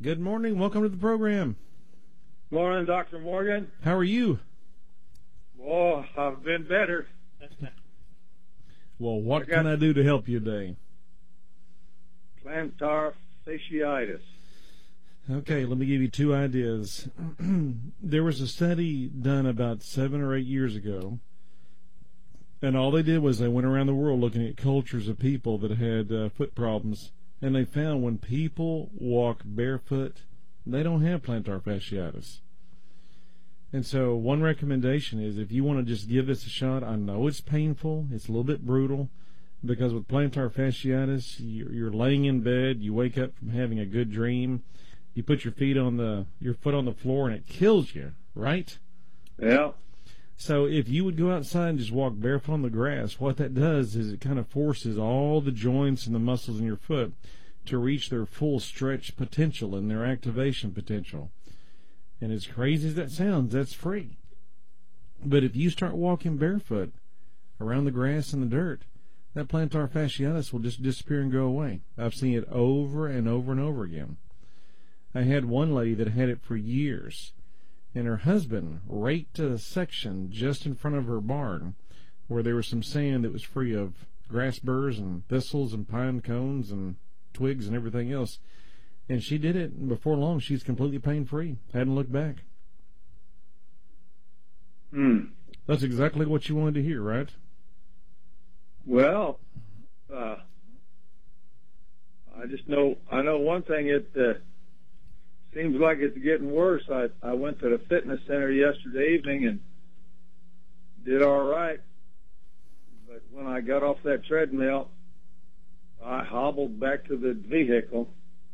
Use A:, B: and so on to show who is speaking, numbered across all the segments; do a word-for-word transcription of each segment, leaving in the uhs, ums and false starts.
A: Good morning. Welcome to the program.
B: Morning, Doctor Morgan.
A: How are you?
B: Oh, I've been better.
A: Well, what
B: I got-
A: can I do to help you today?
B: Plantar fasciitis.
A: Okay, let me give you two ideas. There was a study done about seven or eight years ago, and all they did was they went around the world looking at cultures of people that had uh, foot problems, and they found when people walk barefoot, they don't have plantar fasciitis. And so one recommendation is if you want to just give this a shot, I know it's painful, it's a little bit brutal, because with plantar fasciitis, you're, you're laying in bed, you wake up from having a good dream, you put your feet on the your foot on the floor, and it kills you, right?
B: Yeah.
A: So if you would go outside and just walk barefoot on the grass, what that does is it kind of forces all the joints and the muscles in your foot to reach their full stretch potential and their activation potential. And as crazy as that sounds, that's free. But if you start walking barefoot around the grass and the dirt, that plantar fasciitis will just disappear and go away. I've seen it over and over and over again. I had one lady that had it for years, and her husband raked a section just in front of her barn where there was some sand that was free of grass burrs and thistles and pine cones and twigs and everything else. And she did it, and before long, she's completely pain-free. Hadn't looked back.
B: Hmm.
A: That's exactly what you wanted to hear, right?
B: Well, uh, I just know, I know one thing, it uh, seems like it's getting worse. I, I went to the fitness center yesterday evening and did all right. But when I got off that treadmill, I hobbled back to the vehicle.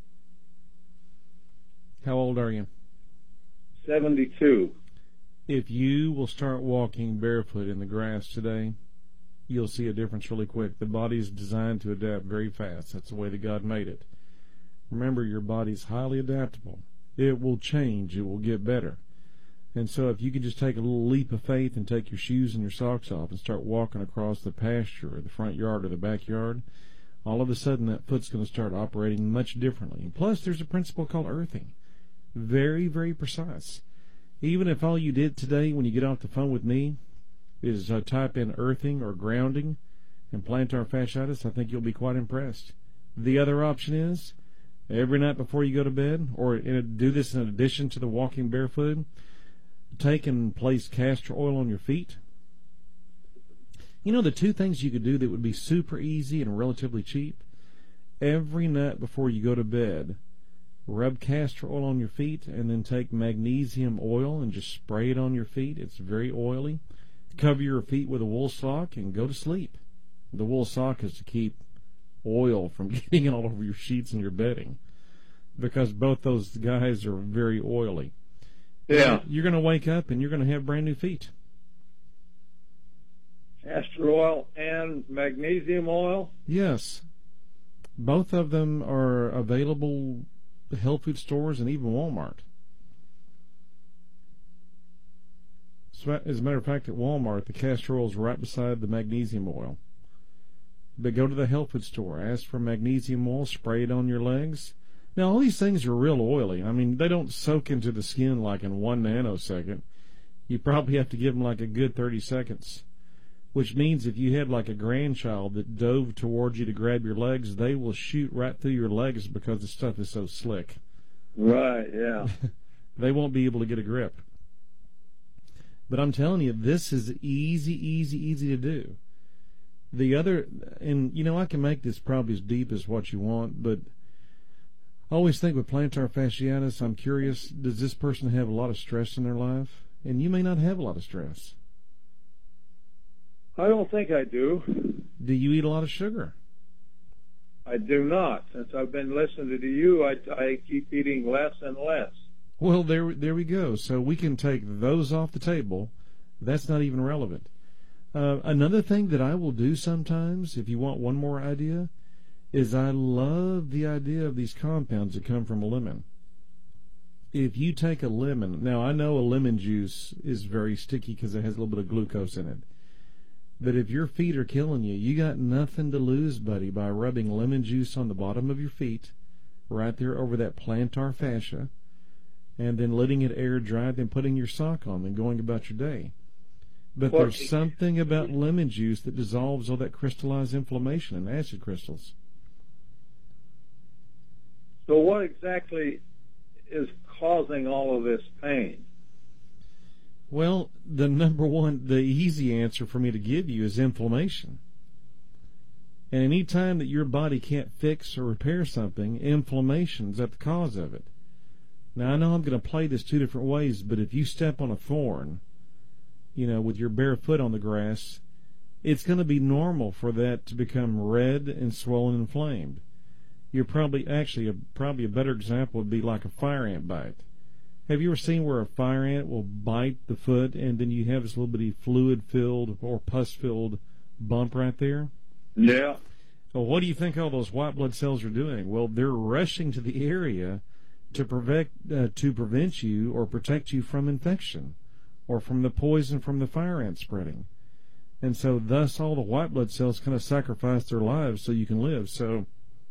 A: How old are you?
B: seventy-two.
A: If you will start walking barefoot in the grass today, you'll see a difference really quick. The body's designed to adapt very fast. That's the way that God made it. Remember, your body's highly adaptable. It will change. It will get better. And so if you can just take a little leap of faith and take your shoes and your socks off and start walking across the pasture or the front yard or the backyard, all of a sudden that foot's going to start operating much differently. And plus, there's a principle called earthing. Very, very precise. Even if all you did today when you get off the phone with me is uh, type in earthing or grounding and plantar fasciitis, I think you'll be quite impressed. The other option is every night before you go to bed, or in a, do this in addition to the walking barefoot, take and place castor oil on your feet. You know the two things you could do that would be super easy and relatively cheap? Every night before you go to bed, rub castor oil on your feet and then take magnesium oil and just spray it on your feet. It's very oily. Cover your feet with a wool sock and go to sleep. The wool sock is to keep oil from getting all over your sheets and your bedding, because both those guys are very oily.
B: Yeah.
A: You're going to wake up and you're going to have brand new feet.
B: Castor oil and magnesium oil?
A: Yes. Both of them are available at health food stores and even Walmart. So, as a matter of fact, at Walmart, the castor oil is right beside the magnesium oil. But go to the health food store, ask for magnesium oil, spray it on your legs. Now, all these things are real oily. I mean, they don't soak into the skin like in one nanosecond. You probably have to give them like a good thirty seconds, which means if you had like a grandchild that dove towards you to grab your legs, they will shoot right through your legs because the stuff is so slick.
B: Right, yeah.
A: They won't be able to get a grip. But I'm telling you, this is easy, easy, easy to do. The other, and you know, I can make this probably as deep as what you want, but I always think with plantar fasciitis, I'm curious, does this person have a lot of stress in their life? And you may not have a lot of stress.
B: I don't think I do.
A: Do you eat a lot of sugar?
B: I do not. Since I've been listening to you, I, I keep eating less and less.
A: Well, there, there we go. So we can take those off the table. That's not even relevant. Uh, another thing that I will do sometimes, if you want one more idea, is I love the idea of these compounds that come from a lemon. If you take a lemon, now I know a lemon juice is very sticky because it has a little bit of glucose in it. But if your feet are killing you, you got nothing to lose, buddy, by rubbing lemon juice on the bottom of your feet, right there over that plantar fascia, and then letting it air dry, then putting your sock on and going about your day. But
B: Well,
A: there's something about lemon juice that dissolves all that crystallized inflammation and acid crystals.
B: So what exactly is causing all of this pain?
A: Well, the number one, the easy answer for me to give you is inflammation. And any time that your body can't fix or repair something, inflammation's at the cause of it. Now, I know I'm going to play this two different ways, but if you step on a thorn, you know, with your bare foot on the grass, it's going to be normal for that to become red and swollen and inflamed. You're probably, actually, a, probably a better example would be like a fire ant bite. Have you ever seen where a fire ant will bite the foot and then you have this little bitty fluid-filled or pus-filled bump right there?
B: Yeah.
A: Well, what do you think all those white blood cells are doing? Well, they're rushing to the area to prevent, uh, to prevent you or protect you from infection or from the poison from the fire ant spreading. And so thus all the white blood cells kind of sacrifice their lives so you can live. So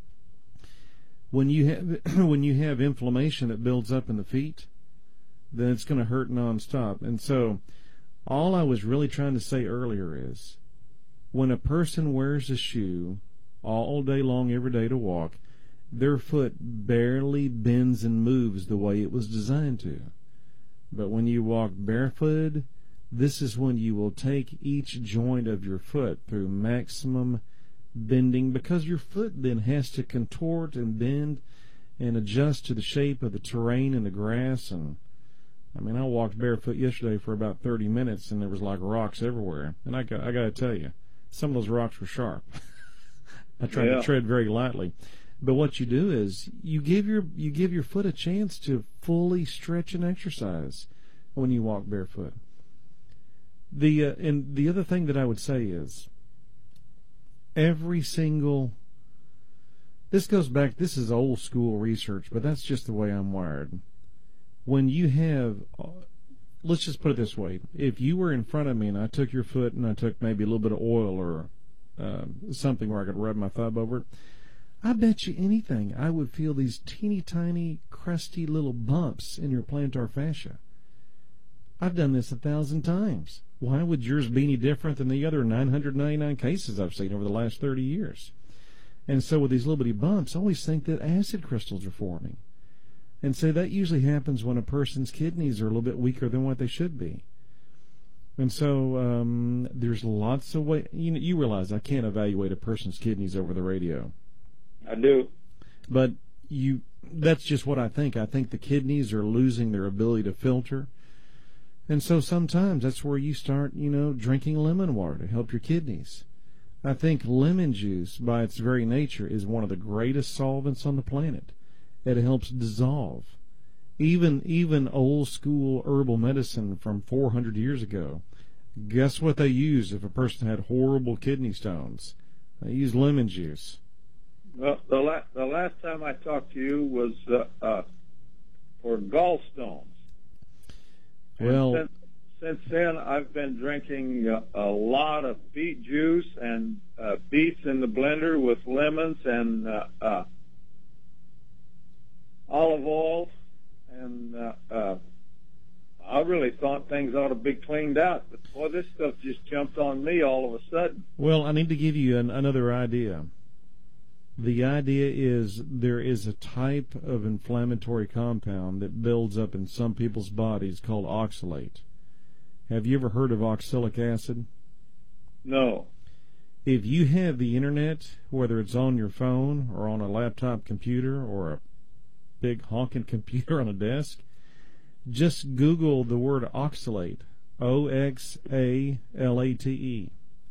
A: when you have when you have inflammation that builds up in the feet, then it's going to hurt nonstop. And so all I was really trying to say earlier is when a person wears a shoe all day long every day to walk, their foot barely bends and moves the way it was designed to. But when you walk barefooted, this is when you will take each joint of your foot through maximum bending, because your foot then has to contort and bend and adjust to the shape of the terrain and the grass. And I mean, I walked barefoot yesterday for about thirty minutes, and there was like rocks everywhere. And I got, I got to tell you, some of those rocks were sharp. I tried
B: Yeah.
A: to tread very lightly. But what you do is you give your you give your foot a chance to fully stretch and exercise when you walk barefoot. The uh, and the other thing that I would say is every single this goes back. This is old school research, but that's just the way I'm wired. When you have, let's just put it this way: if you were in front of me and I took your foot and I took maybe a little bit of oil or uh, something where I could rub my thumb over it, I bet you anything I would feel these teeny tiny, crusty little bumps in your plantar fascia. I've done this a thousand times. Why would yours be any different than the other nine hundred ninety-nine cases I've seen over the last thirty years? And so with these little bitty bumps, I always think that acid crystals are forming. And so that usually happens when a person's kidneys are a little bit weaker than what they should be. And so um, there's lots of ways. You know, you realize I can't evaluate a person's kidneys over the radio.
B: I do.
A: But you that's just what I think. I think the kidneys are losing their ability to filter. And so sometimes that's where you start, you know, drinking lemon water to help your kidneys. I think lemon juice, by its very nature, is one of the greatest solvents on the planet. It helps dissolve. Even even old school herbal medicine from four hundred years ago, guess what they used if a person had horrible kidney stones? They used lemon juice.
B: Well, the, la- the last time I talked to you was uh, uh, for gallstones.
A: Well,
B: since, since then, I've been drinking uh, a lot of beet juice and uh, beets in the blender with lemons and uh, uh, olive oil, and uh, uh, I really thought things ought to be cleaned out. But boy, this stuff just jumped on me all of a sudden.
A: well, I need to give you an, another idea. The idea is there is a type of inflammatory compound that builds up in some people's bodies called oxalate. Have you ever heard of oxalic acid?
B: No.
A: If you have the internet, whether it's on your phone or on a laptop computer or a big honking computer on a desk, just Google the word oxalate, O X A L A T E.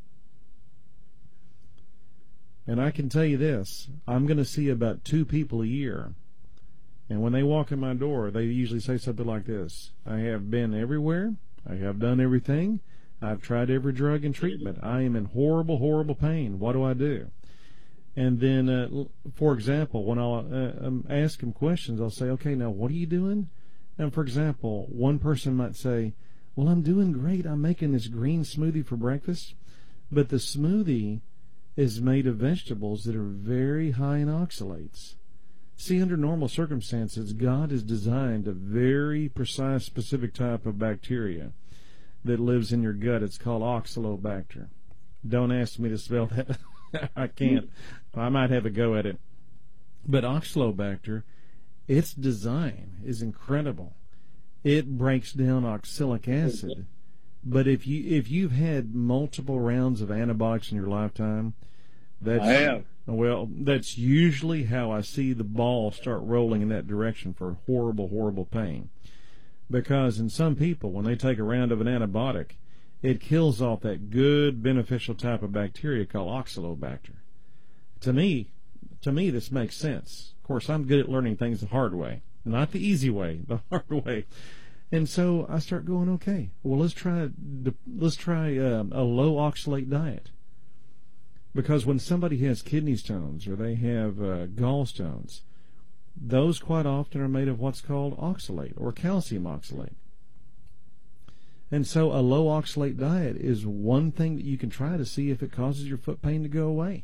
A: And I can tell you this, I'm going to see about two people a year. And when they walk in my door, they usually say something like this: I have been everywhere. I have done everything. I've tried every drug and treatment. I am in horrible, horrible pain. What do I do? And then, uh, for example, when I'll uh, um, ask them questions, I'll say, okay, now what are you doing? And for example, one person might say, well, I'm doing great. I'm making this green smoothie for breakfast. But the smoothie is made of vegetables that are very high in oxalates. See, under normal circumstances, God has designed a very precise, specific type of bacteria that lives in your gut. It's called Oxalobacter. Don't ask me to spell that. I can't. I might have a go at it. But Oxalobacter, its design is incredible. It breaks down oxalic acid. But if you if you've had multiple rounds of antibiotics in your lifetime, that's
B: I have.
A: Well, that's usually how I see the ball start rolling in that direction for horrible, horrible pain. Because in some people, when they take a round of an antibiotic, it kills off that good, beneficial type of bacteria called Oxalobacter. To me, to me, this makes sense. Of course, I'm good at learning things the hard way, not the easy way, the hard way. And so I start going, okay, well, let's try let's try uh, a low oxalate diet. Because when somebody has kidney stones or they have uh, gallstones, those quite often are made of what's called oxalate or calcium oxalate. And so a low oxalate diet is one thing that you can try to see if it causes your foot pain to go away.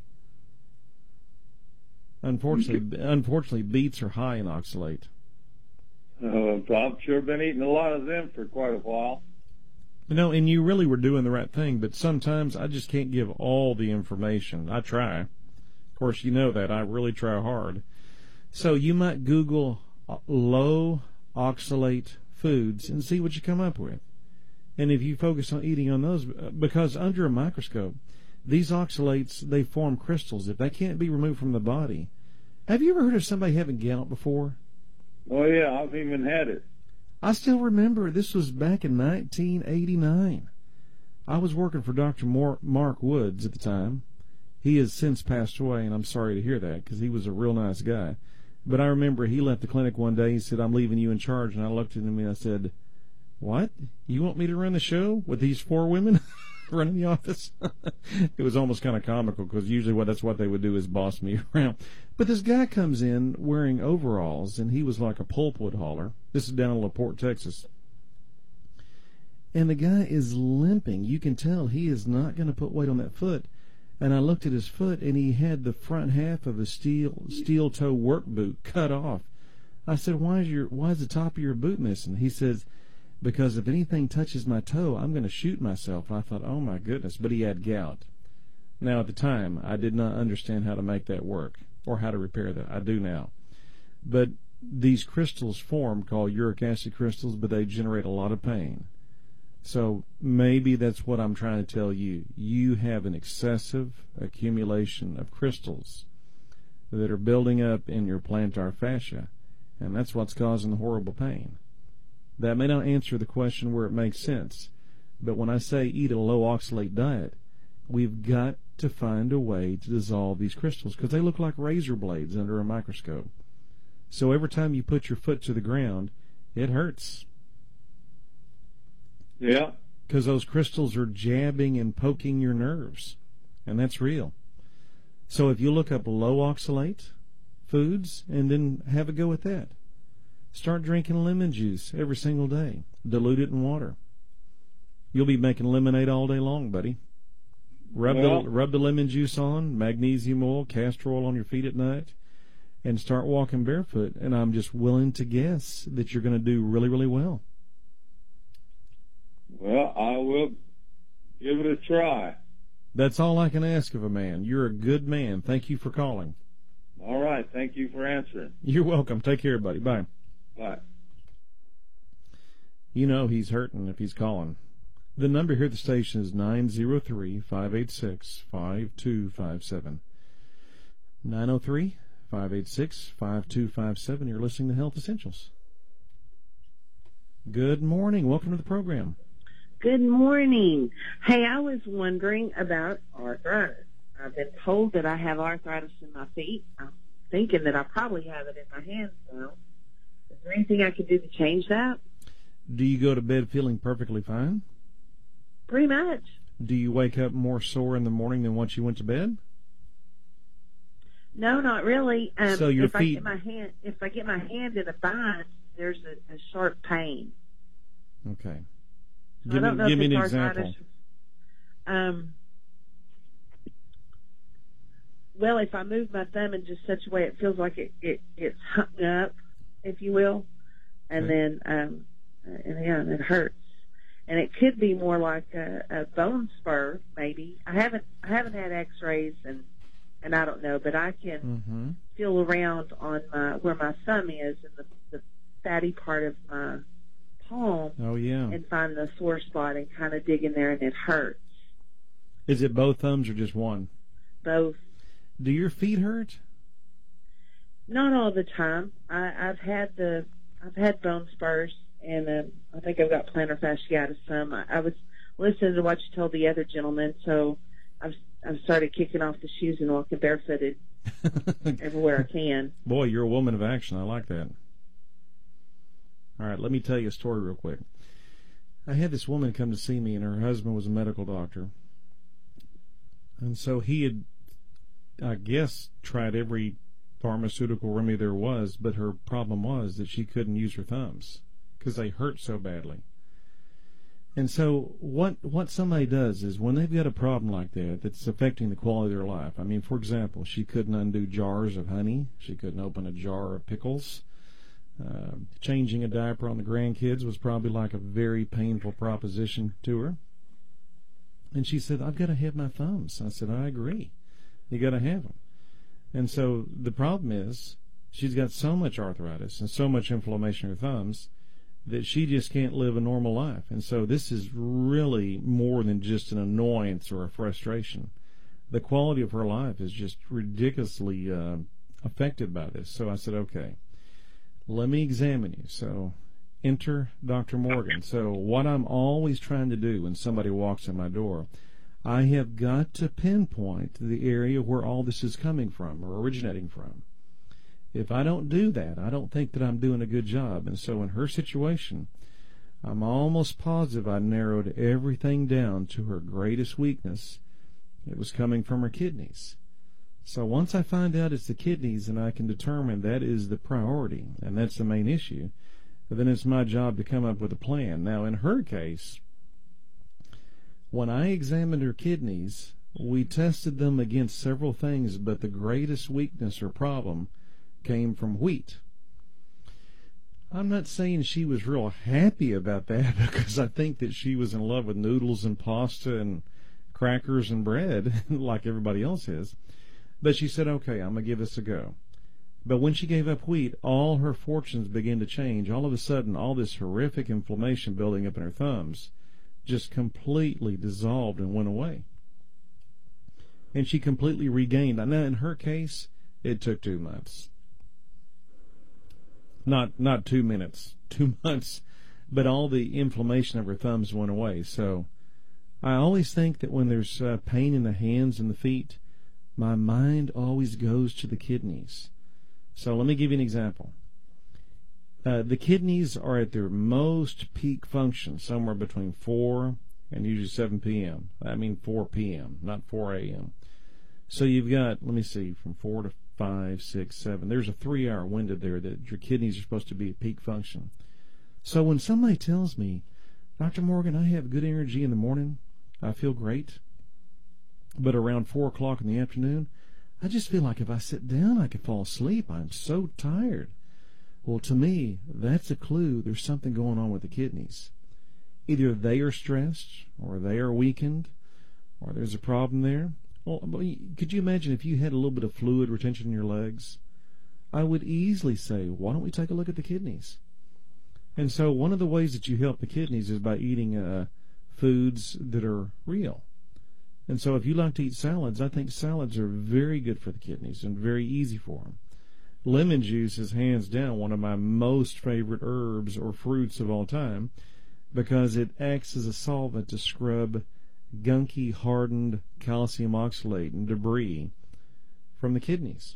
A: Unfortunately, unfortunately, beets are high in oxalate.
B: Uh, I've sure been eating a lot of them for quite a while.
A: You know, and you really were doing the right thing, but sometimes I just can't give all the information. I try. Of course, you know that. I really try hard. So you might Google low oxalate foods and see what you come up with. And if you focus on eating on those, because under a microscope, these oxalates, they form crystals. If they can't be removed from the body. Have you ever heard of somebody having gout before?
B: Oh, yeah, I've even had it.
A: I still remember this was back in nineteen eighty-nine. I was working for Doctor Mark Woods at the time. He has since passed away, and I'm sorry to hear that because he was a real nice guy. But I remember he left the clinic one day. He said, "I'm leaving you in charge." And I looked at him and I said, "What? You want me to run the show with these four women running the office?" It was almost kind of comical because usually what that's what they would do is boss me around. But this guy comes in wearing overalls, and he was like a pulpwood hauler. This is down in LaPorte, Texas. And the guy is limping. You can tell he is not going to put weight on that foot. And I looked at his foot, and he had the front half of a steel steel toe work boot cut off. I said, "Why is your why is the top of your boot missing?" He says, "Because if anything touches my toe, I'm going to shoot myself." And I thought, oh my goodness, but he had gout. Now at the time, I did not understand how to make that work or how to repair that. I do now. But these crystals form called uric acid crystals, but they generate a lot of pain. So maybe that's what I'm trying to tell you. You have an excessive accumulation of crystals that are building up in your plantar fascia, and that's what's causing the horrible pain. That may not answer the question where it makes sense, but when I say eat a low oxalate diet, we've got to find a way to dissolve these crystals because they look like razor blades under a microscope. So every time you put your foot to the ground, it hurts.
B: Yeah.
A: Because those crystals are jabbing and poking your nerves, and that's real. So if you look up low oxalate foods and then have a go with that. Start drinking lemon juice every single day. Dilute it in water. You'll be making lemonade all day long, buddy. Rub
B: well,
A: the rub the lemon juice on, magnesium oil, castor oil on your feet at night, and start walking barefoot. And I'm just willing to guess that you're going to do really, really well.
B: Well, I will give it a try.
A: That's all I can ask of a man. You're a good man. Thank you for calling.
B: All right. Thank you for answering.
A: You're welcome. Take care, buddy. Bye.
B: Bye.
A: You know he's hurting if he's calling. The number here at the station is nine zero three, five eight six, five two five seven. nine zero three, five eight six, five two five seven. You're listening to Health Essentials. Good morning. Welcome to the program.
C: Good morning. Hey, I was wondering about arthritis. I've been told that I have arthritis in my feet. I'm thinking that I probably have it in my hands now. Is there anything I can do to change that?
A: Do you go to bed feeling perfectly fine?
C: Pretty much.
A: Do you wake up more sore in the morning than once you went to bed?
C: No, not really. Um,
A: so your
C: if
A: feet...
C: I get my hand, if I get my hand in a bind, there's a, a sharp pain.
A: Okay.
C: So
A: Give
C: I don't
A: me,
C: know
A: give
C: if
A: me an
C: it's
A: example.
C: arthritis. Um, well, if I move my thumb in just such a way, it feels like it, it it's hung up, if you will, and
A: Okay.
C: then um, and yeah, and it hurts. And it could be more like a, a bone spur, maybe. I haven't I haven't had X-rays, and and I don't know, but I can
A: Mm-hmm.
C: feel around on my where my thumb is in the, the fatty part of my palm
A: Oh, yeah.
C: and find the sore spot and kind of dig in there, and it hurts.
A: Is it both thumbs or just one?
C: Both.
A: Do your feet hurt?
C: Not all the time. I, I've had the I've had bone spurs, and uh, I think I've got plantar fasciitis some. I, I was listening to what you told the other gentleman, so I've I've started kicking off the shoes and walking barefooted everywhere I can.
A: Boy, you're a woman of action. I like that. All right, let me tell you a story real quick. I had this woman come to see me, and her husband was a medical doctor. And so he had, I guess, tried every pharmaceutical remedy there was, but her problem was that she couldn't use her thumbs because they hurt so badly. And so what what somebody does is when they've got a problem like that that's affecting the quality of their life, I mean, for example, she couldn't undo jars of honey. She couldn't open a jar of pickles. Uh, changing a diaper on the grandkids was probably like a very painful proposition to her. And she said, I've got to have my thumbs. I said, I agree. You got to have them. And so the problem is she's got so much arthritis and so much inflammation in her thumbs that she just can't live a normal life. And so this is really more than just an annoyance or a frustration. The quality of her life is just ridiculously uh, affected by this. So I said, okay, let me examine you. So enter Doctor Morgan. So what I'm always trying to do when somebody walks in my door, I have got to pinpoint the area where all this is coming from or originating from. If I don't do that, I don't think that I'm doing a good job. And so in her situation, I'm almost positive I narrowed everything down to her greatest weakness. It was coming from her kidneys. So once I find out it's the kidneys and I can determine that is the priority and that's the main issue, then it's my job to come up with a plan. Now, in her case, when I examined her kidneys, we tested them against several things, but the greatest weakness or problem came from wheat. I'm not saying she was real happy about that because I think that she was in love with noodles and pasta and crackers and bread like everybody else is. But she said, okay, I'm going to give this a go. But when she gave up wheat, all her fortunes began to change. All of a sudden, all this horrific inflammation building up in her thumbs just completely dissolved and went away. And she completely regained. Now, in her case, it took two months. Not not two minutes, two months, but all the inflammation of her thumbs went away. So I always think that when there's uh, pain in the hands and the feet, my mind always goes to the kidneys. So let me give you an example. Uh, the kidneys are at their most peak function, somewhere between four and usually seven p.m. I mean four p.m., not four a.m. So you've got, let me see, from four to five, six, seven. There's a three-hour window there that your kidneys are supposed to be at peak function. So when somebody tells me, Doctor Morgan, I have good energy in the morning, I feel great, but around four o'clock in the afternoon, I just feel like if I sit down, I could fall asleep. I'm so tired. Well, to me, that's a clue there's something going on with the kidneys. Either they are stressed, or they are weakened, or there's a problem there. Well, could you imagine if you had a little bit of fluid retention in your legs? I would easily say, why don't we take a look at the kidneys? And so one of the ways that you help the kidneys is by eating uh, foods that are real. And so if you like to eat salads, I think salads are very good for the kidneys and very easy for them. Lemon juice is hands down one of my most favorite herbs or fruits of all time because it acts as a solvent to scrub gunky, hardened calcium oxalate and debris from the kidneys.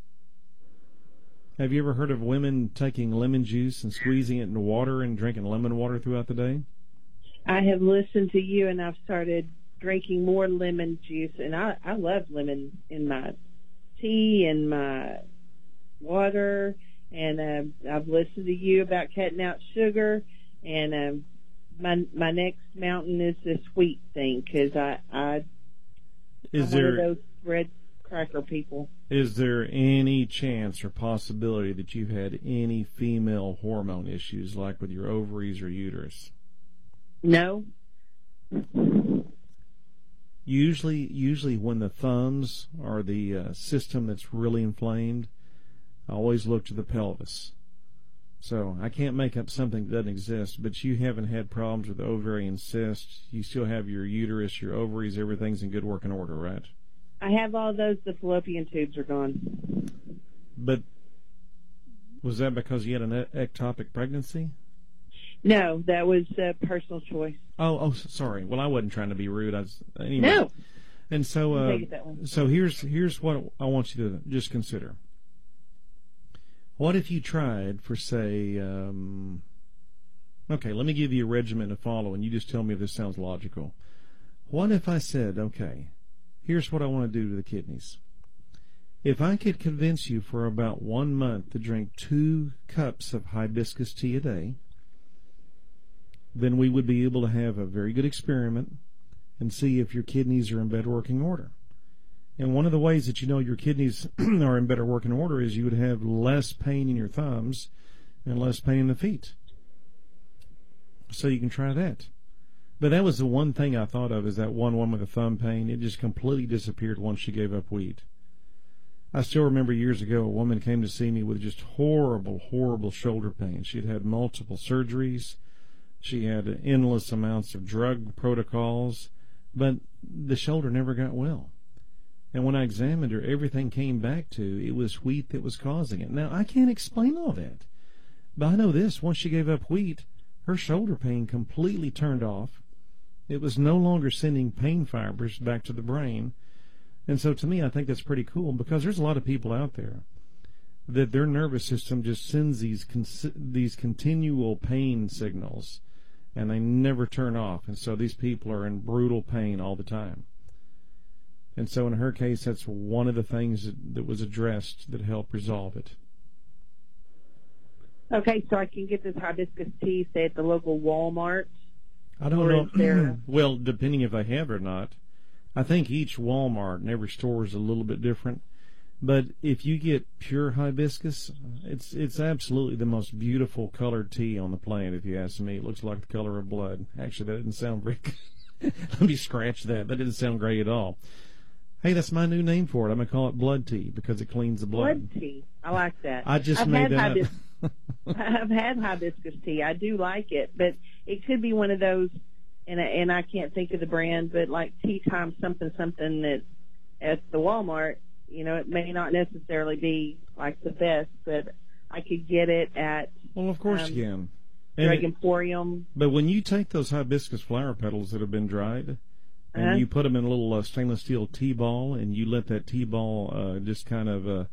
A: Have you ever heard of women taking lemon juice and squeezing it into water and drinking lemon water throughout the day?
C: I have listened to you, and I've started drinking more lemon juice, and I, I love lemon in my tea and my water, and uh, I've listened to you about cutting out sugar, and um, my my next mountain is this wheat thing, because I, I,
A: is
C: I'm
A: there,
C: one of those red cracker people.
A: Is there any chance or possibility that you've had any female hormone issues, like with your ovaries or uterus?
C: No.
A: Usually, usually when the thumbs are the uh, system that's really inflamed, I always look to the pelvis. So I can't make up something that doesn't exist, but you haven't had problems with ovarian cysts. You still have your uterus, your ovaries, everything's in good working order, right?
C: I have all those. The fallopian tubes are gone.
A: But was that because you had an e- ectopic pregnancy?
C: No, that was a personal choice.
A: Oh, oh, sorry. Well, I wasn't trying to be rude. I was, anyway.
C: No.
A: And so, uh,
C: Take it that way.
A: so here's here's what I want you to just consider. What if you tried for, say, um, okay, let me give you a regimen to follow, and you just tell me if this sounds logical. What if I said, okay, here's what I want to do to the kidneys. If I could convince you for about one month to drink two cups of hibiscus tea a day, then we would be able to have a very good experiment and see if your kidneys are in better working order. And one of the ways that you know your kidneys are in better working order is you would have less pain in your thumbs and less pain in the feet. So you can try that. But that was the one thing I thought of, is that one woman with a thumb pain. It just completely disappeared once she gave up wheat. I still remember years ago a woman came to see me with just horrible, horrible shoulder pain. She had had multiple surgeries. She had endless amounts of drug protocols, but the shoulder never got well. And when I examined her, everything came back to it was wheat that was causing it. Now, I can't explain all that, but I know this. Once she gave up wheat, her shoulder pain completely turned off. It was no longer sending pain fibers back to the brain. And so to me, I think that's pretty cool, because there's a lot of people out there that their nervous system just sends these con- these continual pain signals, and they never turn off. And so these people are in brutal pain all the time. And so in her case, that's one of the things that, that was addressed that helped resolve it.
C: Okay, so I can get this hibiscus tea, say, at the local Walmart?
A: I don't
C: or
A: know.
C: Is there...
A: Well, depending if they have it or not. I think each Walmart and every store is a little bit different. But if you get pure hibiscus, it's it's absolutely the most beautiful colored tea on the planet, if you ask me. It looks like the color of blood. Actually, that didn't sound very good. Let me scratch that. That didn't sound great at all. Hey, that's my new name for it. I'm going to call it blood tea because it cleans the blood.
C: Blood tea. I like that.
A: I just
C: I've
A: made
C: had
A: that
C: hibis-
A: up.
C: I've had hibiscus tea. I do like it, but it could be one of those, and I, and I can't think of the brand, but like Tea Time something something that's at the Walmart. You know, it may not necessarily be like the best, but I could get it at
A: Well, of course
C: um,
A: you can.
C: Drug
A: it,
C: Emporium.
A: But when you take those hibiscus flower petals that have been dried, and
C: Uh-huh.
A: you put them in a little uh, stainless steel tea ball, and you let that tea ball uh, just kind of uh,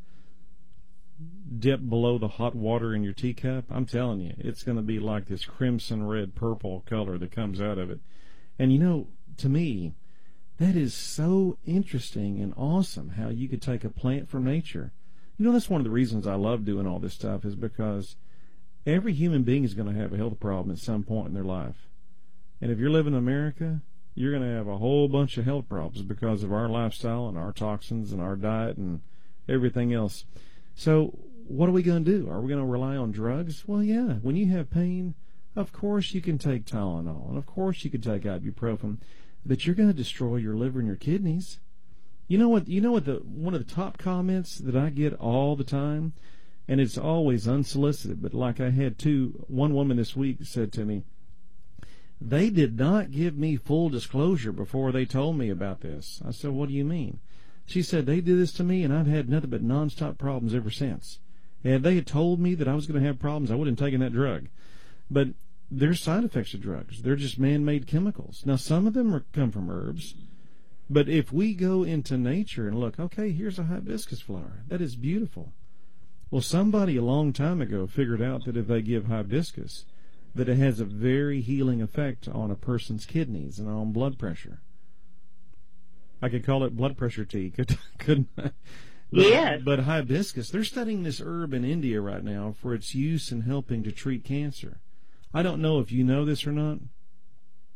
A: dip below the hot water in your teacup, I'm telling you, it's going to be like this crimson red purple color that comes out of it. And you know, to me, that is so interesting and awesome how you could take a plant from nature. You know, that's one of the reasons I love doing all this stuff, is because every human being is going to have a health problem at some point in their life. And if you're living in America, you're going to have a whole bunch of health problems because of our lifestyle and our toxins and our diet and everything else. So what are we going to do? Are we going to rely on drugs? Well, yeah. When you have pain, of course you can take Tylenol, and of course you can take ibuprofen, but you're going to destroy your liver and your kidneys. You know what? You know what? The one of the top comments that I get all the time, and it's always unsolicited, but like I had two. One woman this week said to me, "They did not give me full disclosure before they told me about this." I said, "What do you mean?" She said, "They did this to me, and I've had nothing but nonstop problems ever since. And if they had told me that I was going to have problems, I wouldn't have taken that drug." But there's side effects of drugs. They're just man-made chemicals. Now, some of them are, come from herbs, but if we go into nature and look, okay, here's a hibiscus flower. That is beautiful. Well, somebody a long time ago figured out that if they give hibiscus, that it has a very healing effect on a person's kidneys and on blood pressure. I could call it blood pressure tea, couldn't I? But,
C: Yes.
A: But hibiscus, they're studying this herb in India right now for its use in helping to treat cancer. I don't know if you know this or not,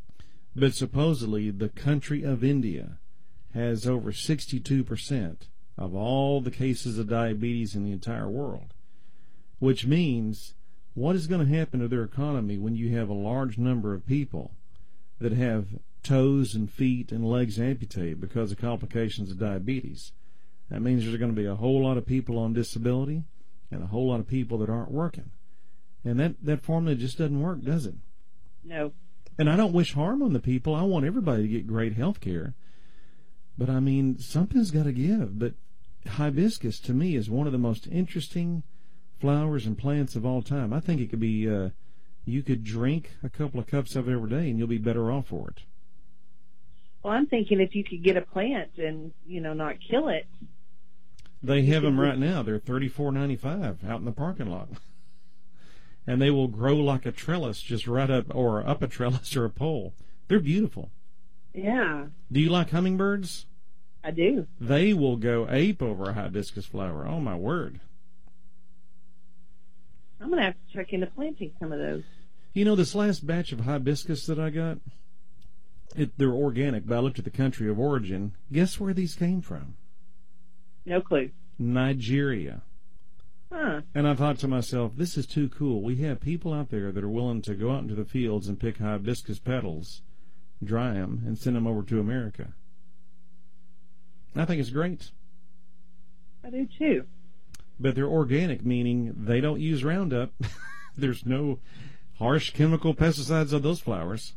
A: but supposedly the country of India has over sixty-two percent of all the cases of diabetes in the entire world, which means what is going to happen to their economy when you have a large number of people that have toes and feet and legs amputated because of complications of diabetes? That means there's going to be a whole lot of people on disability and a whole lot of people that aren't working. And that, that formula just doesn't work, does it?
C: No.
A: And I don't wish harm on the people. I want everybody to get great health care. But, I mean, something's got to give. But hibiscus, to me, is one of the most interesting flowers and plants of all time. I think it could be, uh, you could drink a couple of cups of it every day and you'll be better off for it.
C: Well, I'm thinking if you could get a plant and, you know, not kill it.
A: They have them right now. They're thirty-four ninety-five out in the parking lot. And they will grow like a trellis just right up, or up a trellis or a pole. They're beautiful.
C: Yeah.
A: Do you like hummingbirds?
C: I do.
A: They will go ape over a hibiscus flower. Oh, my word.
C: I'm going to have to check into planting some of those.
A: You know, this last batch of hibiscus that I got, it, they're organic, but I looked at the country of origin. Guess where these came from?
C: No clue.
A: Nigeria.
C: Huh.
A: And I thought to myself, this is too cool. We have people out there that are willing to go out into the fields and pick hibiscus petals, dry them, and send them over to America. I think it's great.
C: I do too.
A: But they're organic, meaning they don't use Roundup. There's no harsh chemical pesticides on those flowers.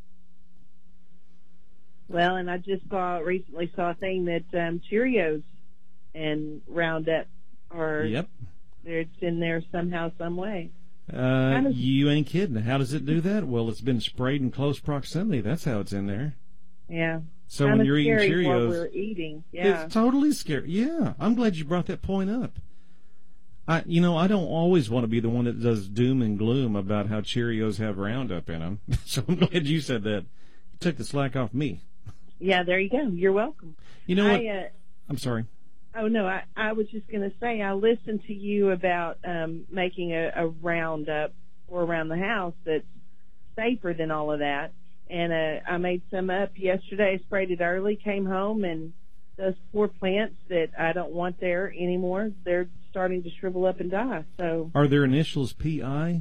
C: Well, and I just saw recently saw a thing that um, Cheerios and Roundup are
A: Yep.
C: it's in there somehow, some way.
A: Uh,
C: Kind of-
A: you ain't kidding. How does it do that? Well, it's been sprayed in close proximity. That's how it's in there.
C: Yeah.
A: So
C: Kinda
A: when you're eating
C: scary what
A: Cheerios,
C: we're eating. Yeah.
A: it's totally scary. Yeah, I'm glad you brought that point up. I, you know, I don't always want to be the one that does doom and gloom about how Cheerios have Roundup in them. So I'm glad you said that. You took the slack off me.
C: Yeah, there you go. You're welcome.
A: You know what?
C: I, uh,
A: I'm sorry.
C: oh, no, I, I was just going to say I listened to you about um, making a, a Roundup for around the house that's safer than all of that. And uh, I made some up yesterday, sprayed it early, came home, and those poor plants that I don't want there anymore, they're starting to shrivel up and die. So
A: Are their initials P I?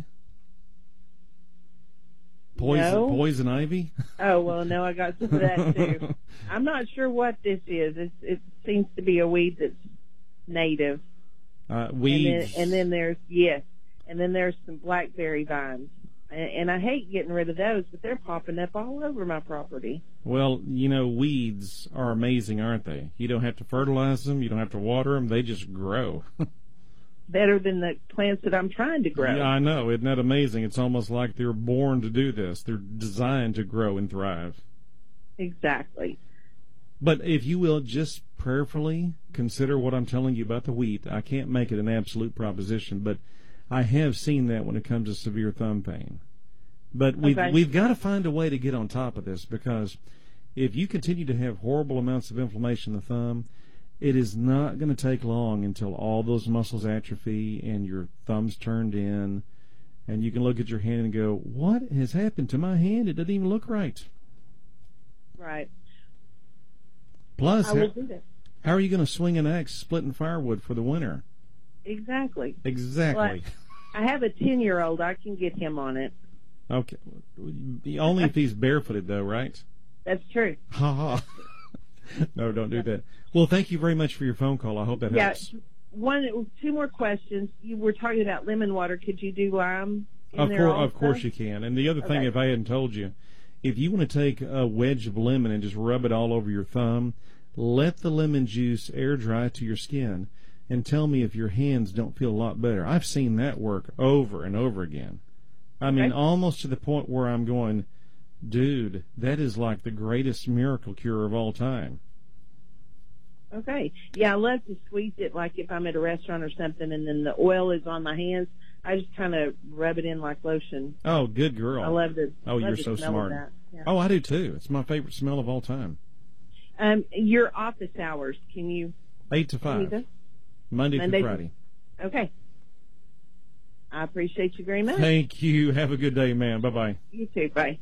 A: Poison,
C: No.
A: poison ivy?
C: Oh, well, no, I got some of that, too. I'm not sure what this is. It's, it seems to be a weed that's native.
A: Uh, weeds.
C: And then, and then there's, yes, and then there's some blackberry vines. And, and I hate getting rid of those, but they're popping up all over my property.
A: Well, you know, weeds are amazing, aren't they? You don't have to fertilize them. You don't have to water them. They just grow.
C: Better than the plants that I'm trying to grow.
A: Yeah, I know. Isn't that amazing? It's almost like they're born to do this. They're designed to grow and thrive.
C: Exactly.
A: But if you will just prayerfully consider what I'm telling you about the wheat, I can't make it an absolute proposition, but I have seen that when it comes to severe thumb pain. But we've,
C: Okay.
A: we've got to find a way to get on top of this, because if you continue to have horrible amounts of inflammation in the thumb, it is not going to take long until all those muscles atrophy and your thumb's turned in, and you can look at your hand and go, what has happened to my hand? It doesn't even look right.
C: Right.
A: Plus,
C: I will
A: how,
C: do that.
A: how are you going to swing an axe splitting firewood for the winter?
C: Exactly.
A: Exactly.
C: Well, I have a ten-year-old. I can get him on it.
A: Okay. Only if he's barefooted, though, right?
C: That's true.
A: Ha ha. No, don't do that. Well, thank you very much for your phone call. I hope that
C: Yeah.
A: helps.
C: One, two more questions. You were talking about lemon water. Could you do lime in
A: Of
C: there
A: course,
C: also?
A: of course you can. And the other thing,
C: Okay.
A: if I hadn't told you, if you want to take a wedge of lemon and just rub it all over your thumb, let the lemon juice air dry to your skin, and tell me if your hands don't feel a lot better. I've seen that work over and over again. I mean,
C: Okay.
A: almost to the point where I'm going, dude, that is like the greatest miracle cure of all time.
C: Okay. Yeah, I love to squeeze it like if I'm at a restaurant or something and then the oil is on my hands. I just kind of rub it in like lotion.
A: Oh, good girl.
C: I love the
A: Oh,
C: love
A: you're
C: the
A: so
C: smell of
A: smart.
C: that. Yeah.
A: Oh, I do too. It's my favorite smell of all time.
C: Um, your office hours, can you
A: Eight to
C: tell me
A: five,
C: those?
A: Monday,
C: Monday
A: through
C: to-
A: Friday.
C: Okay. I appreciate you very much.
A: Thank you. Have a good day, man. Bye-bye.
C: You too. Bye.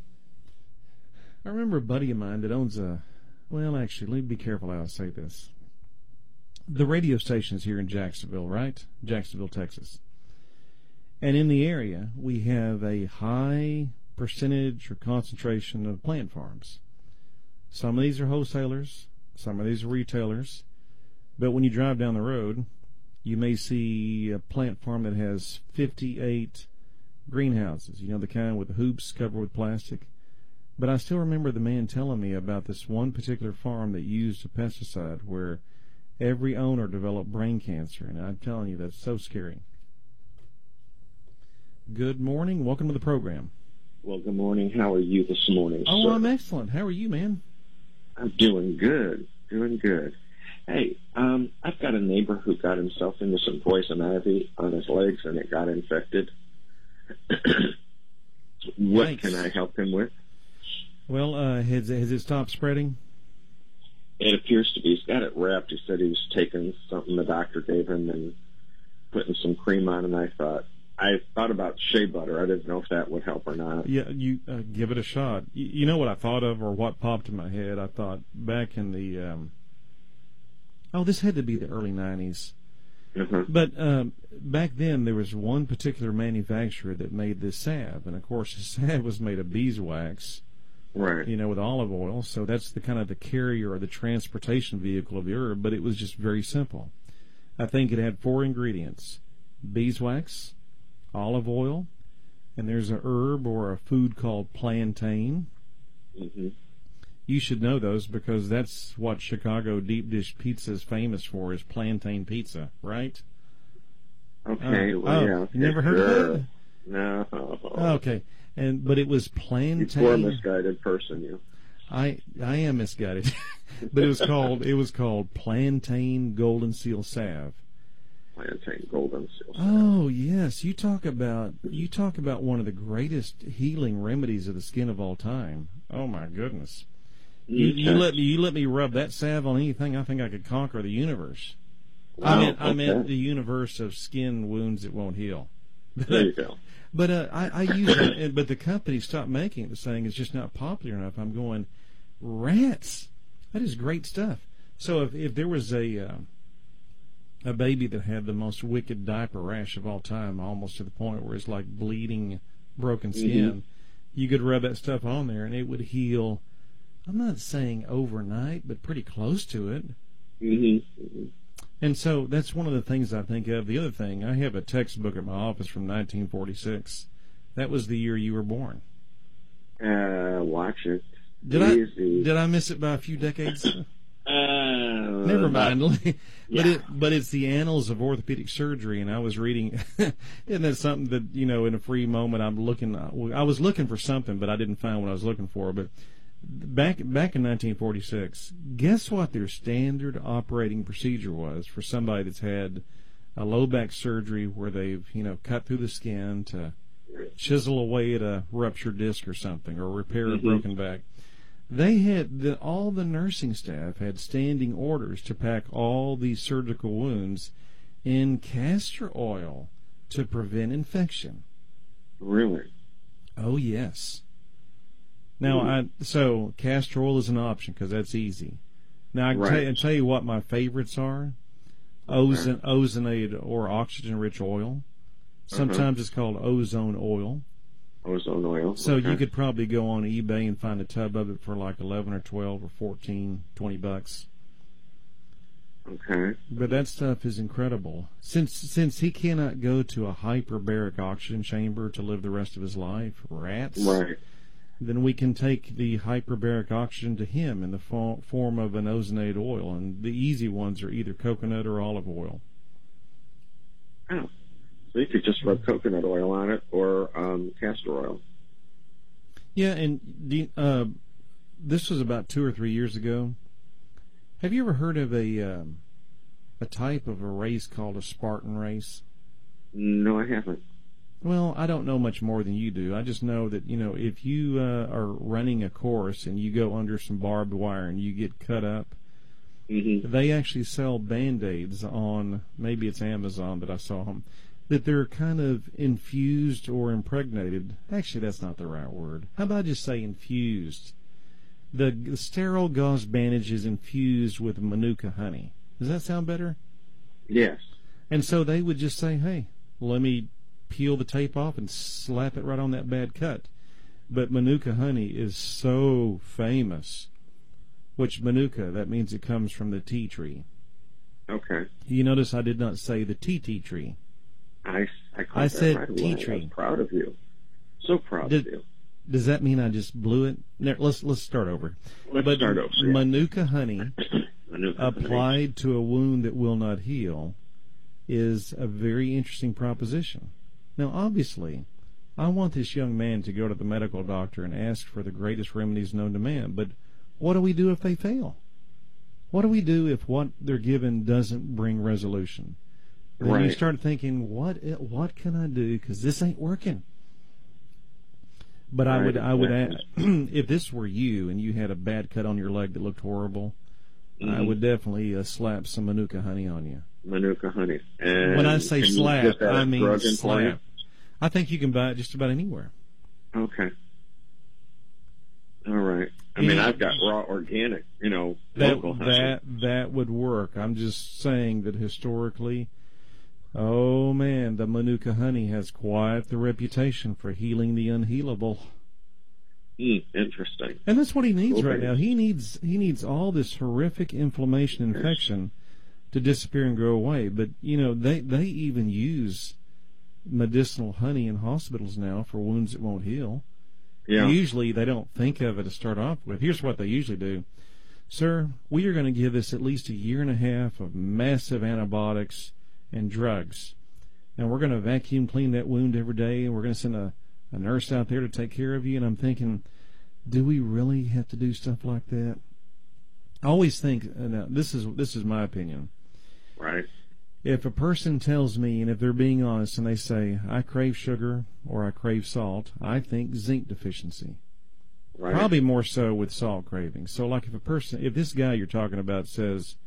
A: I remember a buddy of mine that owns a, well, actually, let me be careful how I say this. the radio station's here in Jacksonville, right? Jacksonville, Texas. And in the area, we have a high percentage or concentration of plant farms. Some of these are wholesalers, some of these are retailers, but when you drive down the road, you may see a plant farm that has fifty-eight greenhouses, you know, the kind with the hoops covered with plastic. But I still remember the man telling me about this one particular farm that used a pesticide where every owner developed brain cancer, and I'm telling you, that's so scary. Good morning. Welcome to the program.
D: Well, good morning. How are you this morning,
A: Oh,
D: sir?
A: I'm excellent. How are you, man?
D: I'm doing good. Doing good. Hey, um, I've got a neighbor who got himself into some poison ivy on his legs, and it got infected. What
A: Yikes.
D: can I help him with?
A: Well, uh, has, has it stopped spreading?
D: It appears to be. He's got it wrapped. He said he was taking something the doctor gave him and putting some cream on, and I thought, I thought about shea butter. I didn't know if that would help or not.
A: Yeah, you uh, give it a shot. You, you know what I thought of, or what popped in my head? I thought back in the, um, oh, this had to be the early nineties.
D: Uh-huh.
A: But um, back then, there was one particular manufacturer that made this salve, and of course, the salve was made of beeswax,
D: Right.
A: you know, with olive oil. So that's the kind of the carrier or the transportation vehicle of the herb. But it was just very simple. I think it had four ingredients: beeswax, olive oil, and there's a herb or a food called plantain.
D: Mm-hmm.
A: You should know those because that's what Chicago deep dish pizza is famous for, is plantain pizza, right?
D: Okay.
A: Uh,
D: well,
A: oh,
D: yeah.
A: you never heard
D: sure.
A: of that?
D: No.
A: Oh, okay, and but it was plantain.
D: You're a misguided person, you.
A: I I am misguided, but it was called it was called plantain golden seal salve.
D: Plantain golden seal.
A: Oh yes, you talk about you talk about one of the greatest healing remedies of the skin of all time. Oh my goodness! You, you let me you let me rub that salve on anything, I think I could conquer the universe.
D: Wow,
A: I meant I
D: okay.
A: meant the universe of skin wounds that won't heal.
D: There you go.
A: But uh, I, I use it, and- but the company stopped making it, saying it's just not popular enough. I'm going, rats. That is great stuff. So if if there was a uh, a baby that had the most wicked diaper rash of all time, almost to the point where it's like bleeding, broken skin,
D: Mm-hmm.
A: you could rub that stuff on there, and it would heal. I'm not saying overnight, but pretty close to it.
D: Mm-hmm. Mm-hmm.
A: And so that's one of the things I think of. The other thing, I have a textbook at my office from nineteen forty-six. That was the year you were born.
D: Uh, watch it.
A: Did I
D: Easy.
A: did I miss it by a few decades?
D: Uh,
A: Never mind. but
D: yeah.
A: it but it's the Annals of Orthopedic Surgery, and I was reading. Isn't that something that, you know, in a free moment I'm looking? I was looking for something, but I didn't find what I was looking for. But back back in nineteen forty-six, guess what their standard operating procedure was for somebody that's had a low back surgery where they've, you know, cut through the skin to chisel away at a ruptured disc or something, or repair a
D: Mm-hmm.
A: broken back. They had the, all the nursing staff had standing orders to pack all these surgical wounds in castor oil to prevent infection.
D: Really?
A: Oh yes. Now I so castor oil is an option because that's easy. Now I can
D: Right.
A: tell, I tell you what my favorites are: ozone, ozonate or oxygen-rich oil. Sometimes it's called ozone oil.
D: Ozone oil.
A: So
D: okay.
A: you could probably go on eBay and find a tub of it for like eleven or twelve or fourteen, twenty bucks.
D: Okay.
A: But that stuff is incredible. Since since he cannot go to a hyperbaric oxygen chamber to live the rest of his life, rats,
D: Right.
A: then we can take the hyperbaric oxygen to him in the fo- form of an ozonated oil. And the easy ones are either coconut or olive oil.
D: Oh. So you could just rub coconut oil on it or um, castor oil.
A: Yeah, and the, uh, this was about two or three years ago. Have you ever heard of a um, a type of a race called a Spartan race?
D: No, I haven't.
A: Well, I don't know much more than you do. I just know that, you know, if you uh, are running a course and you go under some barbed wire and you get cut up,
D: Mm-hmm.
A: they actually sell Band-Aids on, maybe it's Amazon that I saw them, that they're kind of infused or impregnated. Actually, that's not the right word. How about I just say infused? The, the sterile gauze bandage is infused with manuka honey. Does that sound better?
D: Yes.
A: And so they would just say, hey, let me peel the tape off and slap it right on that bad cut. But Manuka honey is so famous, which Manuka, that means it comes from the tea tree.
D: Okay.
A: You notice I did not say the tea tea tree.
D: I, I, caught
A: I
D: that
A: said
D: right
A: tea
D: away.
A: tree.
D: I was proud of you. So proud
A: Did,
D: of you.
A: Does that mean I just blew it? No, let's let's start over.
D: Let's
A: but
D: start over. Yeah.
A: Manuka honey
D: Manuka
A: applied
D: honey.
A: to a wound that will not heal is a very interesting proposition. Now, obviously, I want this young man to go to the medical doctor and ask for the greatest remedies known to man, but what do we do if they fail? What do we do if what they're given doesn't bring resolution? Then
D: Right.
A: you start thinking, what what can I do? Because this ain't working. But I
D: Right,
A: would, I would,
D: exactly.
A: add, if this were you and you had a bad cut on your leg that looked horrible, I
D: Mhm.
A: would definitely uh, slap some Manuka honey on you.
D: Manuka honey. And
A: When I say
D: can you
A: slap,
D: get that
A: I
D: at
A: mean
D: Drug Emporium?
A: slap. I think you can buy it just about anywhere.
D: Okay. All right. I
A: You
D: mean,
A: know-
D: I've got raw organic, you know,
A: That
D: local honey.
A: that that would work. I'm just saying that historically, oh man, the Manuka honey has quite the reputation for healing the unhealable.
D: Mm, interesting.
A: And that's what he needs
D: Okay.
A: right now. He needs he needs all this horrific inflammation, infection to disappear and go away. But you know, they they even use medicinal honey in hospitals now for wounds that won't heal.
D: Yeah.
A: Usually they don't think of it to start off with. Here's what they usually do. Sir, we are going to give this at least a year and a half of massive antibiotics and drugs. And we're going to vacuum clean that wound every day, and we're going to send a, a nurse out there to take care of you. And I'm thinking, do we really have to do stuff like that? I always think, uh, now, this is this is my opinion.
D: Right.
A: If a person tells me, and if they're being honest, and they say, I crave sugar or I crave salt, I think zinc deficiency.
D: Right.
A: Probably more so with salt cravings. So, like, if a person, if this guy you're talking about says,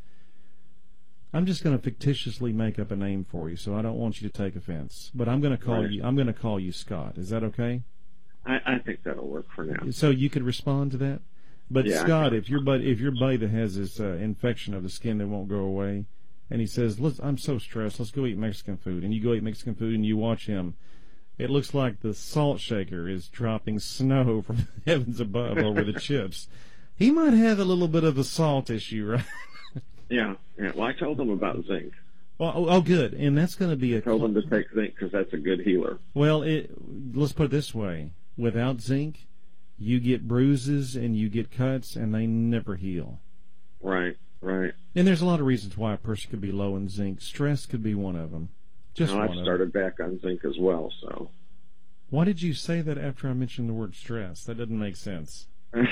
A: I'm just going to fictitiously make up a name for you, so I don't want you to take offense, but I'm going to call
D: Right.
A: you, I'm going to call you Scott. Is that okay?
D: I, I think that'll work for now.
A: So you could respond to that. But
D: Yeah, I
A: Scott,
D: can.
A: if your buddy, if your buddy that has this uh, infection of the skin that won't go away, and he says, "Let's, I'm so stressed. Let's go eat Mexican food," and you go eat Mexican food, and you watch him. It looks like the salt shaker is dropping snow from the heavens above over the chips. He might have a little bit of a salt issue, right?
D: Yeah. Yeah. Well, I told them about zinc.
A: Well, oh, oh, good. And that's going to be a
D: I told them to take zinc because that's a good healer.
A: well. It, let's put it this way: without zinc, you get bruises and you get cuts, and they never heal.
D: Right. Right.
A: And there's a lot of reasons why a person could be low in zinc. Stress could be one of them. Just
D: Now,
A: one
D: I've
A: of
D: started back on zinc as well, so.
A: Why did you say that after I mentioned the word stress? That doesn't make sense.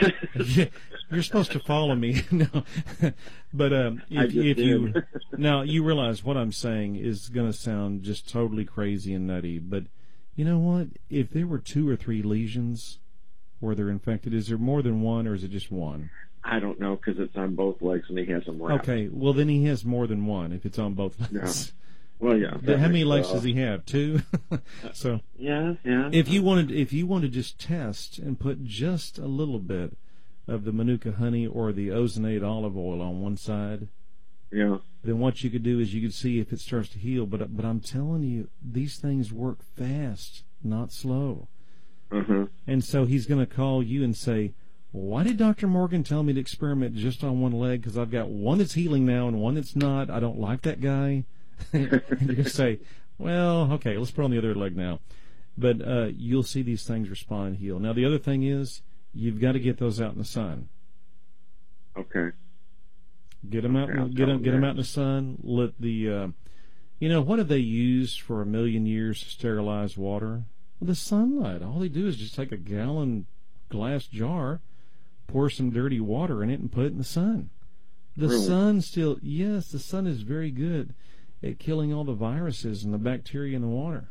A: You're supposed to follow me, no. But um,
D: I
A: if,
D: just
A: if you
D: did.
A: now you realize what I'm saying is going to sound just totally crazy and nutty. But you know what? If there were two or three lesions where they're infected, is there more than one, or is it just one?
D: I don't know because it's on both legs and he has them wrapped.
A: Okay, well then he has more than one if it's on both legs.
D: Yeah. Well, yeah.
A: How many
D: makes
A: legs
D: well.
A: does he have? Two. So
D: Yeah, yeah.
A: if you wanted, if you wanted to just test and put just a little bit of the Manuka honey or the ozonate olive oil on one side,
D: Yeah.
A: then what you could do is you could see if it starts to heal. But but I'm telling you, these things work fast, not slow.
D: Uh-huh.
A: And so he's going to call you and say, why did Doctor Morgan tell me to experiment just on one leg? Because I've got one that's healing now and one that's not. I don't like that guy. And you're going to say, well, okay, let's put on the other leg now. But uh, you'll see these things respond and heal. Now, the other thing is, you've got to get those out in the sun.
D: Okay.
A: Get them out,
D: Okay, I'll
A: get
D: tell
A: them,
D: him
A: get them
D: that.
A: out in the sun. Let the, uh, you know, what have they used for a million years to sterilize water? Well, the sunlight. All they do is just take a gallon glass jar, pour some dirty water in it, and put it in the sun. The
D: Really?
A: sun still, yes, the sun is very good at killing all the viruses and the bacteria in the water.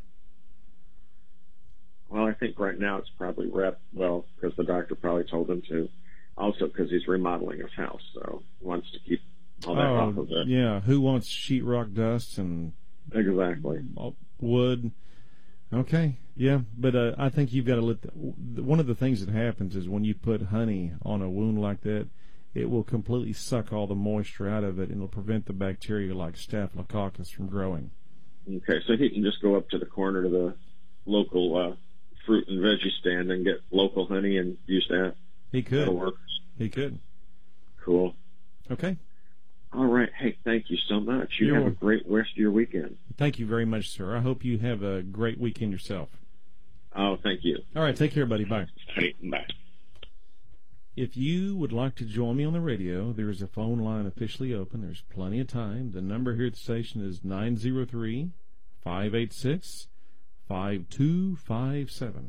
D: Well, I think right now it's probably wrapped, well, because the doctor probably told him to. Also because he's remodeling his house, so he wants to keep all that off of it.
A: yeah. Who wants sheetrock dust and
D: Exactly.
A: wood? Okay, yeah, but uh, I think you've got to let. The, one of the things that happens is when you put honey on a wound like that, it will completely suck all the moisture out of it, and it'll prevent the bacteria like Staphylococcus from growing.
D: Okay, so he can just go up to the corner to the local uh, fruit and veggie stand and get local honey and use that.
A: He could.
D: That'll work.
A: He could.
D: Cool.
A: Okay.
D: All right. Hey, thank you so much. You
A: You're
D: have
A: welcome.
D: a great rest of your weekend.
A: Thank you very much, sir. I hope you have a great weekend yourself.
D: Oh, thank you.
A: All right, take care, buddy. Bye.
D: Hey, bye.
A: If you would like to join me on the radio, there is a phone line officially open. There's plenty of time. The number here at the station is nine zero three, five eight six, five two five seven.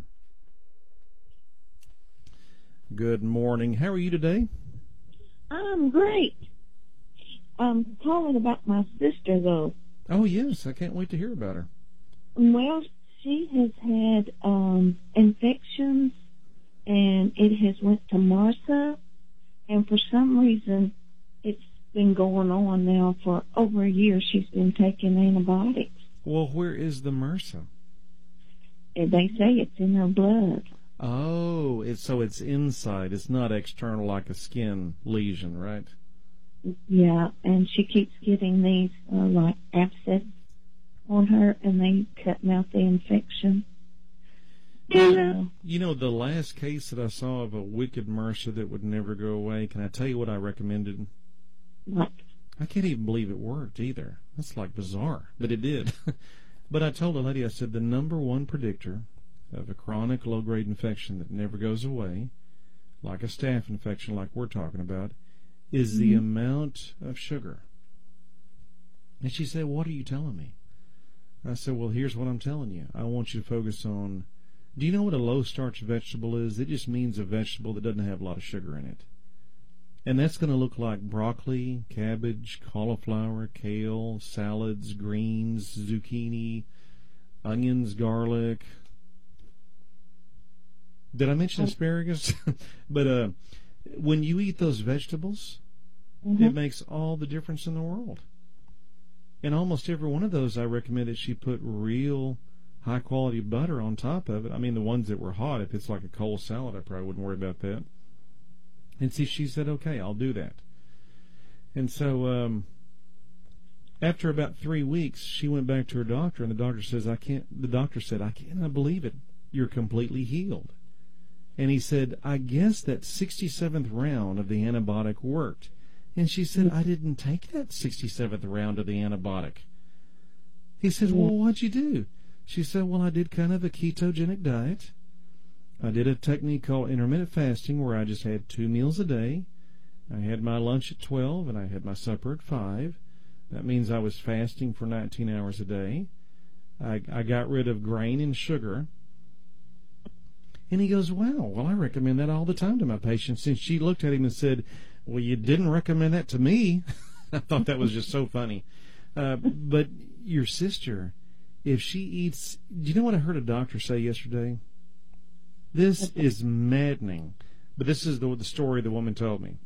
A: Good morning. How are you today?
E: I'm great. I'm calling about my sister, though.
A: Oh, yes. I can't wait to hear about her.
E: Well, she has had um, infections, and it has went to MRSA, and for some reason, it's been going on now for over a year. She's been taking antibiotics.
A: Well, where is the MRSA?
E: And they say it's in her blood.
A: Oh, it's, so it's inside. It's not external like a skin lesion, right?
E: Yeah, and she keeps getting these, uh, like, abscess on her, and they cutting out the infection.
A: You, you know, the last case that I saw of a wicked MRSA that would never go away, can I tell you what I recommended?
E: What?
A: I can't even believe it worked either. That's like bizarre, but it did. But I told the lady, I said, the number one predictor of a chronic low-grade infection that never goes away, like a staph infection like we're talking about, is mm-hmm. the amount of sugar. And she said, what are you telling me? I said, well, here's what I'm telling you. I want you to focus on, do you know what a low-starch vegetable is? It just means a vegetable that doesn't have a lot of sugar in it. And that's going to look like broccoli, cabbage, cauliflower, kale, salads, greens, zucchini, onions, garlic. Did I mention asparagus? But uh, when you eat those vegetables, mm-hmm. it makes all the difference in the world. And almost every one of those, I recommend that she put real high-quality butter on top of it. I mean, the ones that were hot, if it's like a cold salad, I probably wouldn't worry about that. And see, she said, okay, I'll do that. And so um, after about three weeks, she went back to her doctor, and the doctor says, I can't. The doctor said, I cannot believe it. You're completely healed. And he said, I guess that sixty-seventh round of the antibiotic worked. And she said, I didn't take that sixty-seventh round of the antibiotic. He said, well, what'd you do? She said, well, I did kind of a ketogenic diet. I did a technique called intermittent fasting where I just had two meals a day. I had my lunch at twelve and I had my supper at five. That means I was fasting for nineteen hours a day. I, I got rid of grain and sugar. And he goes, wow, well, I recommend that all the time to my patients. And she looked at him and said, well, you didn't recommend that to me. I thought that was just so funny. Uh, but your sister, if she eats, do you know what I heard a doctor say yesterday? This is maddening. But this is the, the story the woman told me.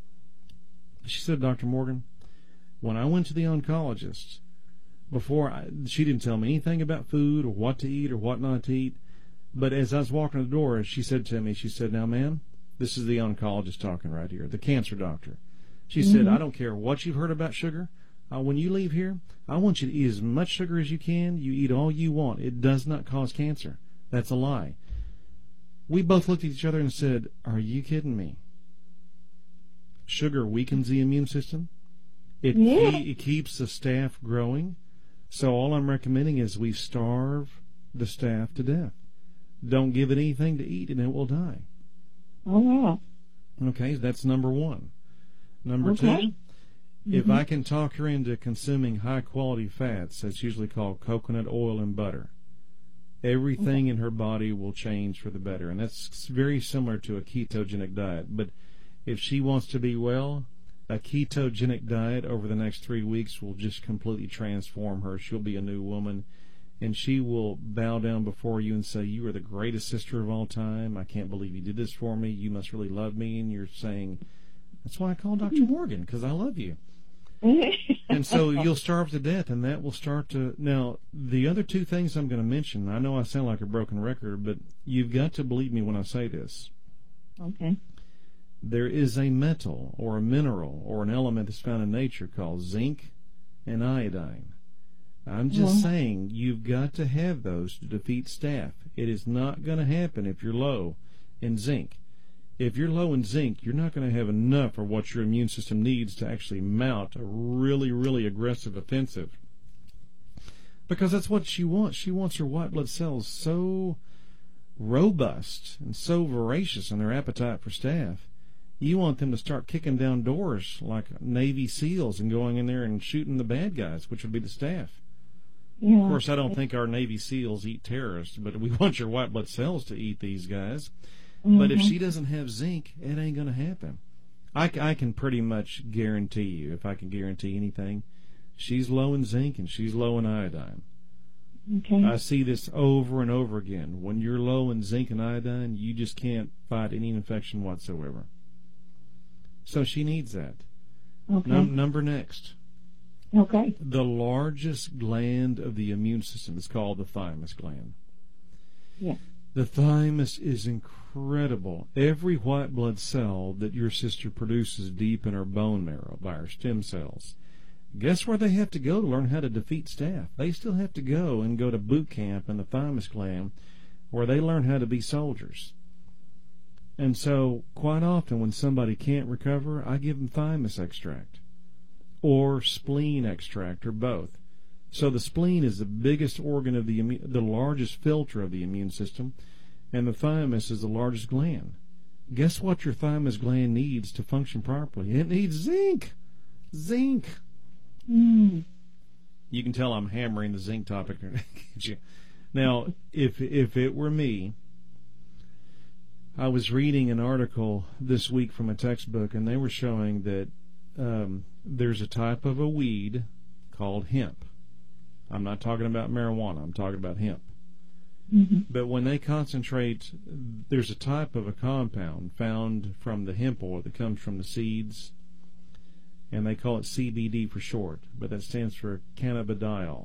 A: She said, Doctor Morgan, when I went to the oncologist, before I, she didn't tell me anything about food or what to eat or what not to eat. But as I was walking the door, she said to me, she said, now, ma'am, this is the oncologist talking right here, the cancer doctor. She mm-hmm. said, I don't care what you've heard about sugar. Uh, when you leave here, I want you to eat as much sugar as you can. You eat all you want. It does not cause cancer. That's a lie. We both looked at each other and said, are you kidding me? Sugar weakens the immune system. It,
E: yeah.
A: ke- it keeps the staph growing. So all I'm recommending is we starve the staph to death. Don't give it anything to eat and it will die.
E: Oh, wow.
A: Okay, that's number one. Number
E: okay.
A: two,
E: mm-hmm.
A: if I can talk her into consuming high-quality fats, that's usually called coconut oil and butter, everything okay. in her body will change for the better. And that's very similar to a ketogenic diet. But if she wants to be well, a ketogenic diet over the next three weeks will just completely transform her. She'll be a new woman. And she will bow down before you and say, you are the greatest sister of all time. I can't believe you did this for me. You must really love me. And you're saying, that's why I call Doctor Morgan, because I love you. And so you'll starve to death, and that will start to... Now, the other two things I'm going to mention, I know I sound like a broken record, but you've got to believe me when I say this.
E: Okay.
A: there is a metal or a mineral or an element that's found in nature called zinc and iodine. I'm just
E: Yeah.
A: saying you've got to have those to defeat staph. It is not going to happen if you're low in zinc. If you're low in zinc, you're not going to have enough of what your immune system needs to actually mount a really, really aggressive offensive. Because that's what she wants. She wants her white blood cells so robust and so voracious in their appetite for staph. You want them to start kicking down doors like Navy SEALs and going in there and shooting the bad guys, which would be the staph.
E: Yeah.
A: Of course, I don't think our Navy SEALs eat terrorists, but we want your white blood cells to eat these guys.
E: Mm-hmm.
A: But if she doesn't have zinc, it ain't going to happen. I, c- I can pretty much guarantee you, if I can guarantee anything, she's low in zinc and she's low in iodine.
E: Okay.
A: I see this over and over again. When you're low in zinc and iodine, you just can't fight any infection whatsoever. So she needs that.
E: Okay.
A: Num- number next.
E: Okay.
A: The largest gland of the immune system is called the thymus gland.
E: Yeah.
A: The thymus is incredible. Every white blood cell that your sister produces deep in her bone marrow by her stem cells, guess where they have to go to learn how to defeat staph? They still have to go and go to boot camp in the thymus gland where they learn how to be soldiers. And so quite often when somebody can't recover, I give them thymus extract or spleen extract or both. So the spleen is the biggest organ of the immu- the largest filter of the immune system, and the thymus is the largest gland. Guess what your thymus gland needs to function properly? It needs zinc. Zinc.
E: Mm.
A: You can tell I'm hammering the zinc topic. Now, if if it were me, I was reading an article this week from a textbook, and they were showing that um, there's a type of a weed called hemp. I'm not talking about marijuana. I'm talking about hemp.
E: Mm-hmm.
A: But when they concentrate, there's a type of a compound found from the hemp oil that comes from the seeds, and they call it C B D for short, but that stands for cannabidiol.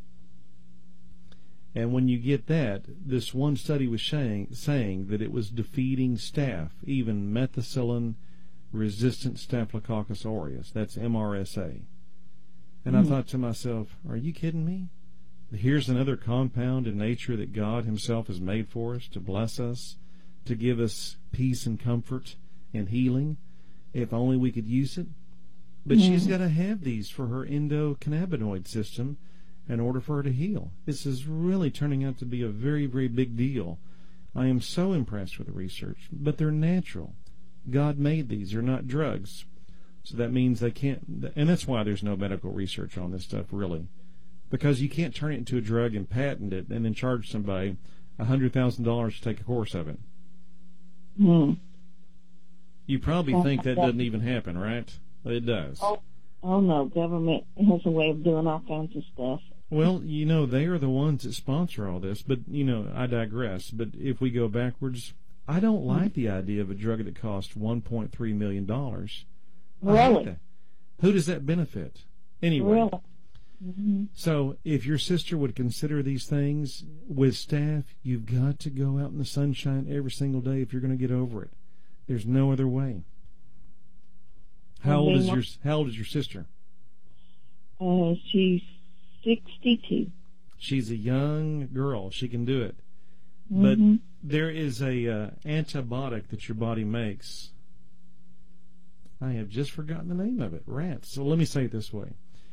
A: And when you get that, this one study was saying, saying that it was defeating staph, even methicillin-resistant Staphylococcus aureus. That's M R S A. And
E: Mm.
A: I thought to myself, are you kidding me? Here's another compound in nature that God himself has made for us to bless us, to give us peace and comfort and healing, if only we could use it. But
E: Mm.
A: she's got to have these for her endocannabinoid system in order for her to heal. This is really turning out to be a very, very big deal. I am so impressed with the research, but they're natural. God made these. They're not drugs. So that means they can't, and that's why there's no medical research on this stuff, really. Because you can't turn it into a drug and patent it and then charge somebody one hundred thousand dollars to take a course of it.
E: Mm.
A: You probably think that doesn't even happen, right? It does.
E: Oh, oh no, government has a way of doing all kinds of stuff.
A: Well, you know, they are the ones that sponsor all this, but, you know, I digress. But if we go backwards, I don't like the idea of a drug that costs one point three million dollars. I hate
E: Really?
A: that. Who does that benefit? Anyway.
E: Really? Mm-hmm.
A: So if your sister would consider these things with staph, you've got to go out in the sunshine every single day if you're going to get over it. There's no other way. How old is your How old is your sister?
E: Uh, she's sixty-two.
A: She's a young girl. She can do it.
E: Mm-hmm.
A: But there is a uh, antibiotic that your body makes. I have just forgotten the name of it. Rats. So let me say it this way.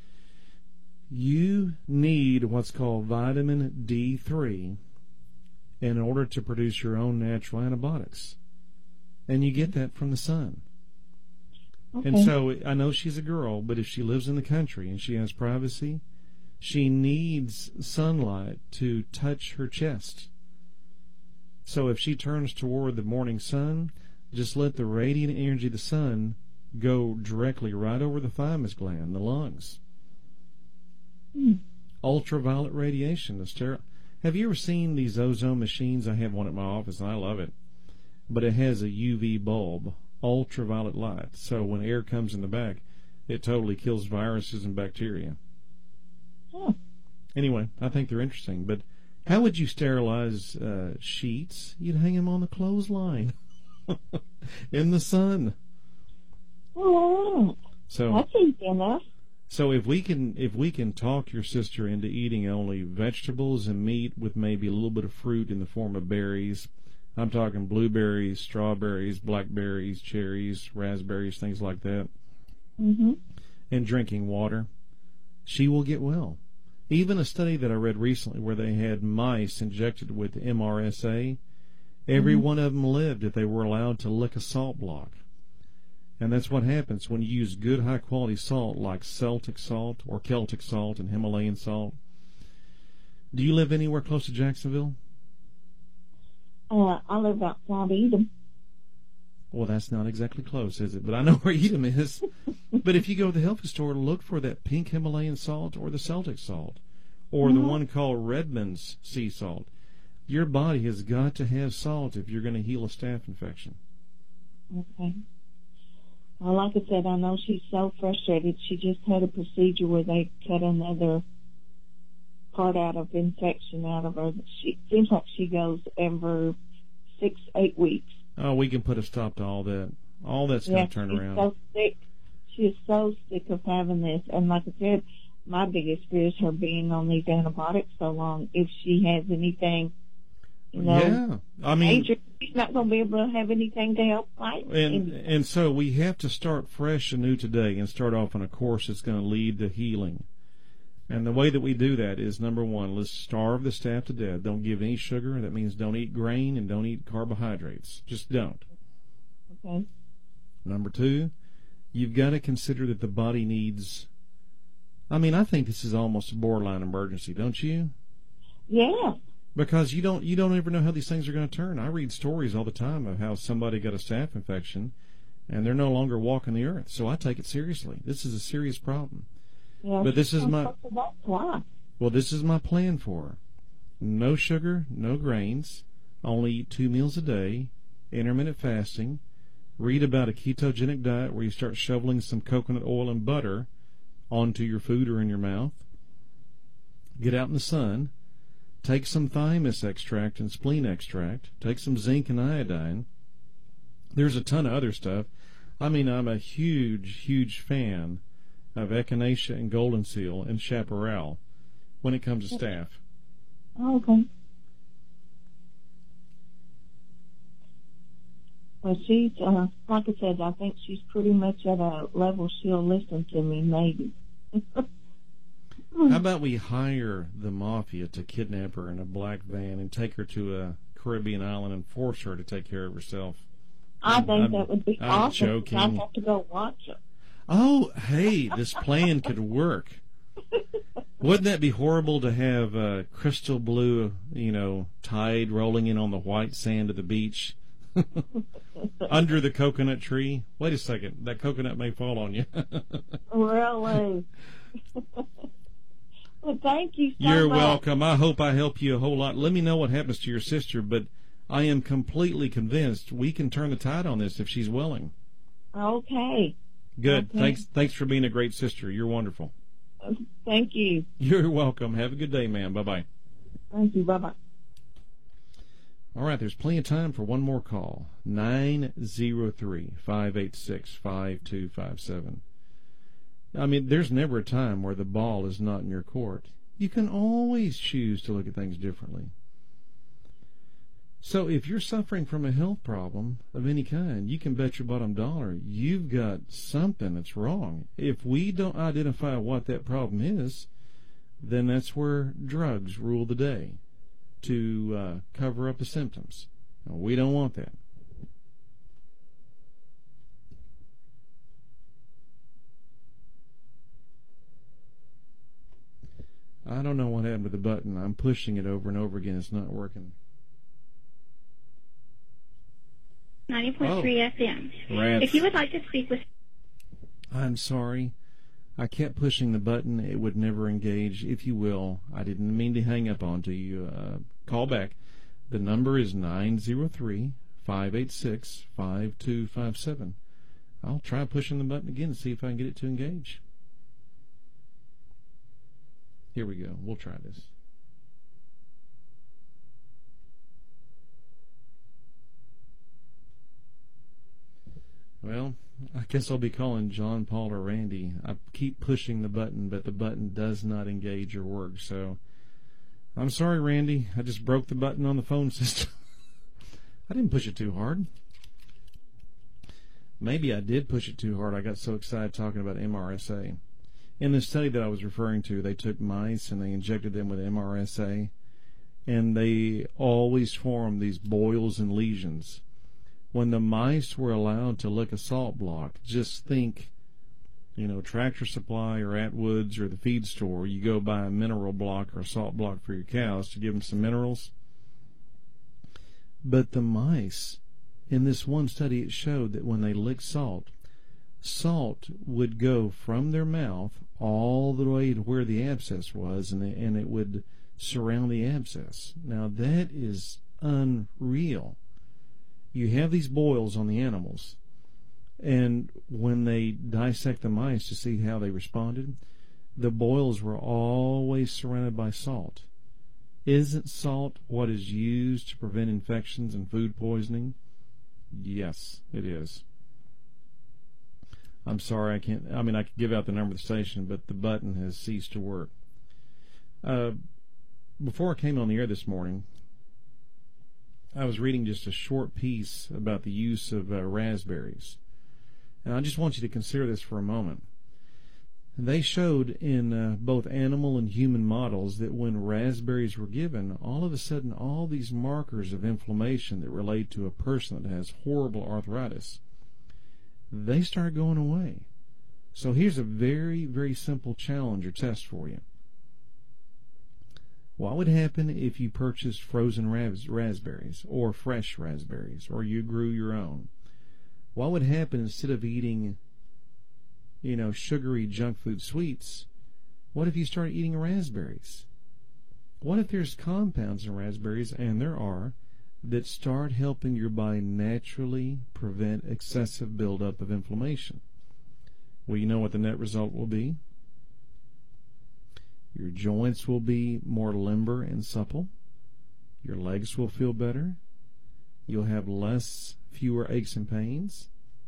A: You need what's called vitamin D three in order to produce your own natural antibiotics. And you get that from the sun.
E: Okay.
A: And so I know she's a girl, but if she lives in the country and she has privacy, she needs sunlight to touch her chest. So if she turns toward the morning sun, just let the radiant energy of the sun go directly right over the thymus gland, the lungs.
E: Mm.
A: Ultraviolet radiation. The ster- Have you ever seen these ozone machines? I have one at my office, and I love it. But it has a U V bulb, ultraviolet light. So when air comes in the back, it totally kills viruses and bacteria.
E: Huh.
A: Anyway, I think they're interesting. But how would you sterilize uh, sheets? You'd hang them on the clothesline. in the sun.
E: Oh,
A: So
E: that's easy enough.
A: So if we can if we can talk your sister into eating only vegetables and meat with maybe a little bit of fruit in the form of berries, I'm talking blueberries, strawberries, blackberries, cherries, raspberries, things like that,
E: Mm-hmm.
A: and drinking water, she will get well. Even a study that I read recently where they had mice injected with M R S A, every
E: Mhm.
A: one of them lived if they were allowed to lick a salt block. And that's what happens when you use good high-quality salt like Celtic salt or Celtic salt and Himalayan salt. Do you live anywhere close to Jacksonville?
E: Uh, I live outside Edom.
A: Well, that's not exactly close, is it? But I know where Edom is. But if you go to the health store, look for that pink Himalayan salt or the Celtic salt or
E: Mhm.
A: the one called Redmond's sea salt. Your body has got to have salt if you're going to heal a staph infection.
E: Okay. Well, like I said, I know she's so frustrated. She just had a procedure where they cut another part out of infection out of her. She seems like she goes every six, eight weeks.
A: Oh, we can put a stop to all that. All that's
E: Yeah,
A: going to turn
E: she's
A: around.
E: so sick. She is so sick of having this. And like I said, my biggest fear is her being on these antibiotics so long. If she has anything, you know,
A: Yeah, I mean,
E: major, she's not going to be able to have anything to help fight.
A: and and so we have to start fresh and new today and start off on a course that's going to lead to healing. And the way that we do that is, number one, let's starve the staph to death. Don't give any sugar. That means don't eat grain and don't eat carbohydrates. Just don't.
E: Okay.
A: Number two, you've got to consider that the body needs. I mean, I think this is almost a borderline emergency, don't you?
E: Yeah.
A: Because you don't you don't ever know how these things are going to turn. I read stories all the time of how somebody got a staph infection, and they're no longer walking the earth. So I take it seriously. This is a serious problem.
E: Yeah.
A: But this is my
E: That's why.
A: well, this is my plan for her. No sugar, no grains, only eat two meals a day, intermittent fasting. Read about a ketogenic diet where you start shoveling some coconut oil and butter onto your food or in your mouth. Get out in the sun. Take some thymus extract and spleen extract. Take some zinc and iodine. There's a ton of other stuff. I mean, I'm a huge, huge fan of echinacea and golden seal and chaparral when it comes to staph.
E: Oh, okay. Well, she's, uh, like I said, I think she's pretty much at a level she'll listen to me, maybe.
A: How about we hire the mafia to kidnap her in a black van and take her to a Caribbean island and force her to take care of herself?
E: I
A: I'm-
E: think
A: I'm-
E: that would be
A: I'm
E: awesome.
A: joking.
E: I'd have to go watch her.
A: Oh, hey, this plan could work. Wouldn't that be horrible to have uh, crystal blue, you know, tide rolling in on the white sand of the beach under the coconut tree? Wait a second, that coconut may fall on you.
E: Really? Well, thank you so
A: You're
E: much.
A: welcome. I hope I help you a whole lot. Let me know what happens to your sister, but I am completely convinced we can turn the tide on this if she's willing.
E: Okay.
A: Good.
E: Okay.
A: Thanks. Thanks for being a great sister. You're wonderful.
E: Thank you.
A: You're welcome. Have a good day, ma'am. Bye-bye.
E: Thank you. Bye-bye.
A: All right, there's plenty of time for one more call. nine zero three, five eight six, five two five seven. I mean, there's never a time where the ball is not in your court. You can always choose to look at things differently. So if you're suffering from a health problem of any kind, you can bet your bottom dollar you've got something that's wrong. If we don't identify what that problem is, then that's where drugs rule the day to uh, cover up the symptoms. Now, we don't want that. I don't know what happened with the button. I'm pushing it over and over again. It's not working.
F: ninety point three F M.
A: Rats.
F: If you would like to speak with...
A: I'm sorry. I kept pushing the button. It would never engage. If you will, I didn't mean to hang up onto you. Uh, call back. The number is nine zero three, five eight six, five two five seven. I'll try pushing the button again and see if I can get it to engage. Here we go. We'll try this. Well, I guess I'll be calling John, Paul, or Randy. I keep pushing the button, but the button does not engage or work. So I'm sorry, Randy. I just broke the button on the phone system. I didn't push it too hard. Maybe I did push it too hard. I got so excited talking about M R S A. In the study that I was referring to, they took mice and they injected them with M R S A, and they always formed these boils and lesions. When the mice were allowed to lick a salt block, just think, you know, Tractor Supply or Atwoods or the feed store, you go buy a mineral block or a salt block for your cows to give them some minerals. But the mice, in this one study, it showed that when they licked salt, salt would go from their mouth all the way to where the abscess was, and, they, and it would surround the abscess. Now, that is unreal. You have these boils on the animals, and when they dissect the mice to see how they responded, the boils were always surrounded by salt. Isn't salt what is used to prevent infections and food poisoning? Yes, it is. I'm sorry, I can't, I mean, I could give out the number of the station, but the button has ceased to work. Uh, before I came on the air this morning, I was reading just a short piece about the use of uh, raspberries. And I just want you to consider this for a moment. They showed in uh, both animal and human models that when raspberries were given, all of a sudden all these markers of inflammation that relate to a person that has horrible arthritis, they start going away. So here's a very, very simple challenge or test for you. What would happen if you purchased frozen ras- raspberries or fresh raspberries, or you grew your own? What would happen instead of eating, you know, sugary junk food sweets? What if you started eating raspberries? What if there's compounds in raspberries, and there are, that start helping your body naturally prevent excessive buildup of inflammation? Well, you know what the net result will be? Your joints will be more limber and supple. Your legs will feel better. You'll have less, fewer aches and pains.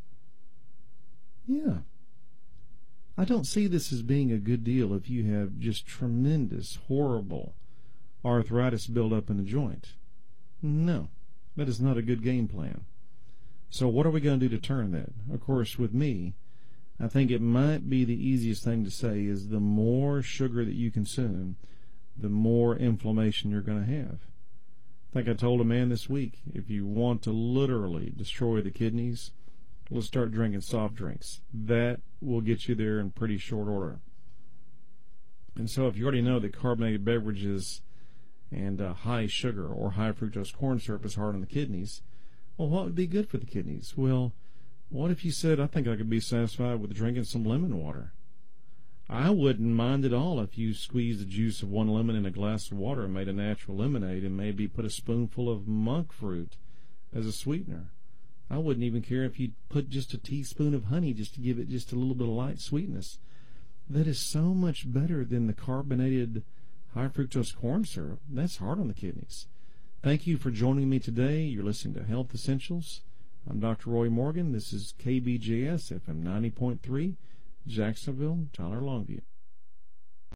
A: Yeah. I don't see this as being a good deal if you have just tremendous, horrible arthritis buildup in the joint. No, that is not a good game plan. So what are we going to do to turn that? Of course, with me, I think it might be the easiest thing to say is the more sugar that you consume, the more inflammation you're going to have. I think I told a man this week, if you want to literally destroy the kidneys, let's start drinking soft drinks. That will get you there in pretty short order. And so if you already know that carbonated beverages and uh, high sugar or high fructose corn syrup is hard on the kidneys, well, what would be good for the kidneys? Well, what if you said, I think I could be satisfied with drinking some lemon water? I wouldn't mind at all if you squeezed the juice of one lemon in a glass of water and made a natural lemonade and maybe put a spoonful of monk fruit as a sweetener. I wouldn't even care if you put just a teaspoon of honey just to give it just a little bit of light sweetness. That is so much better than the carbonated high fructose corn syrup. That's hard on the kidneys. Thank you for joining me today. You're listening to Health Essentials. I'm Doctor Roy Morgan. This is K B J S F M ninety point three, Jacksonville, Tyler, Longview.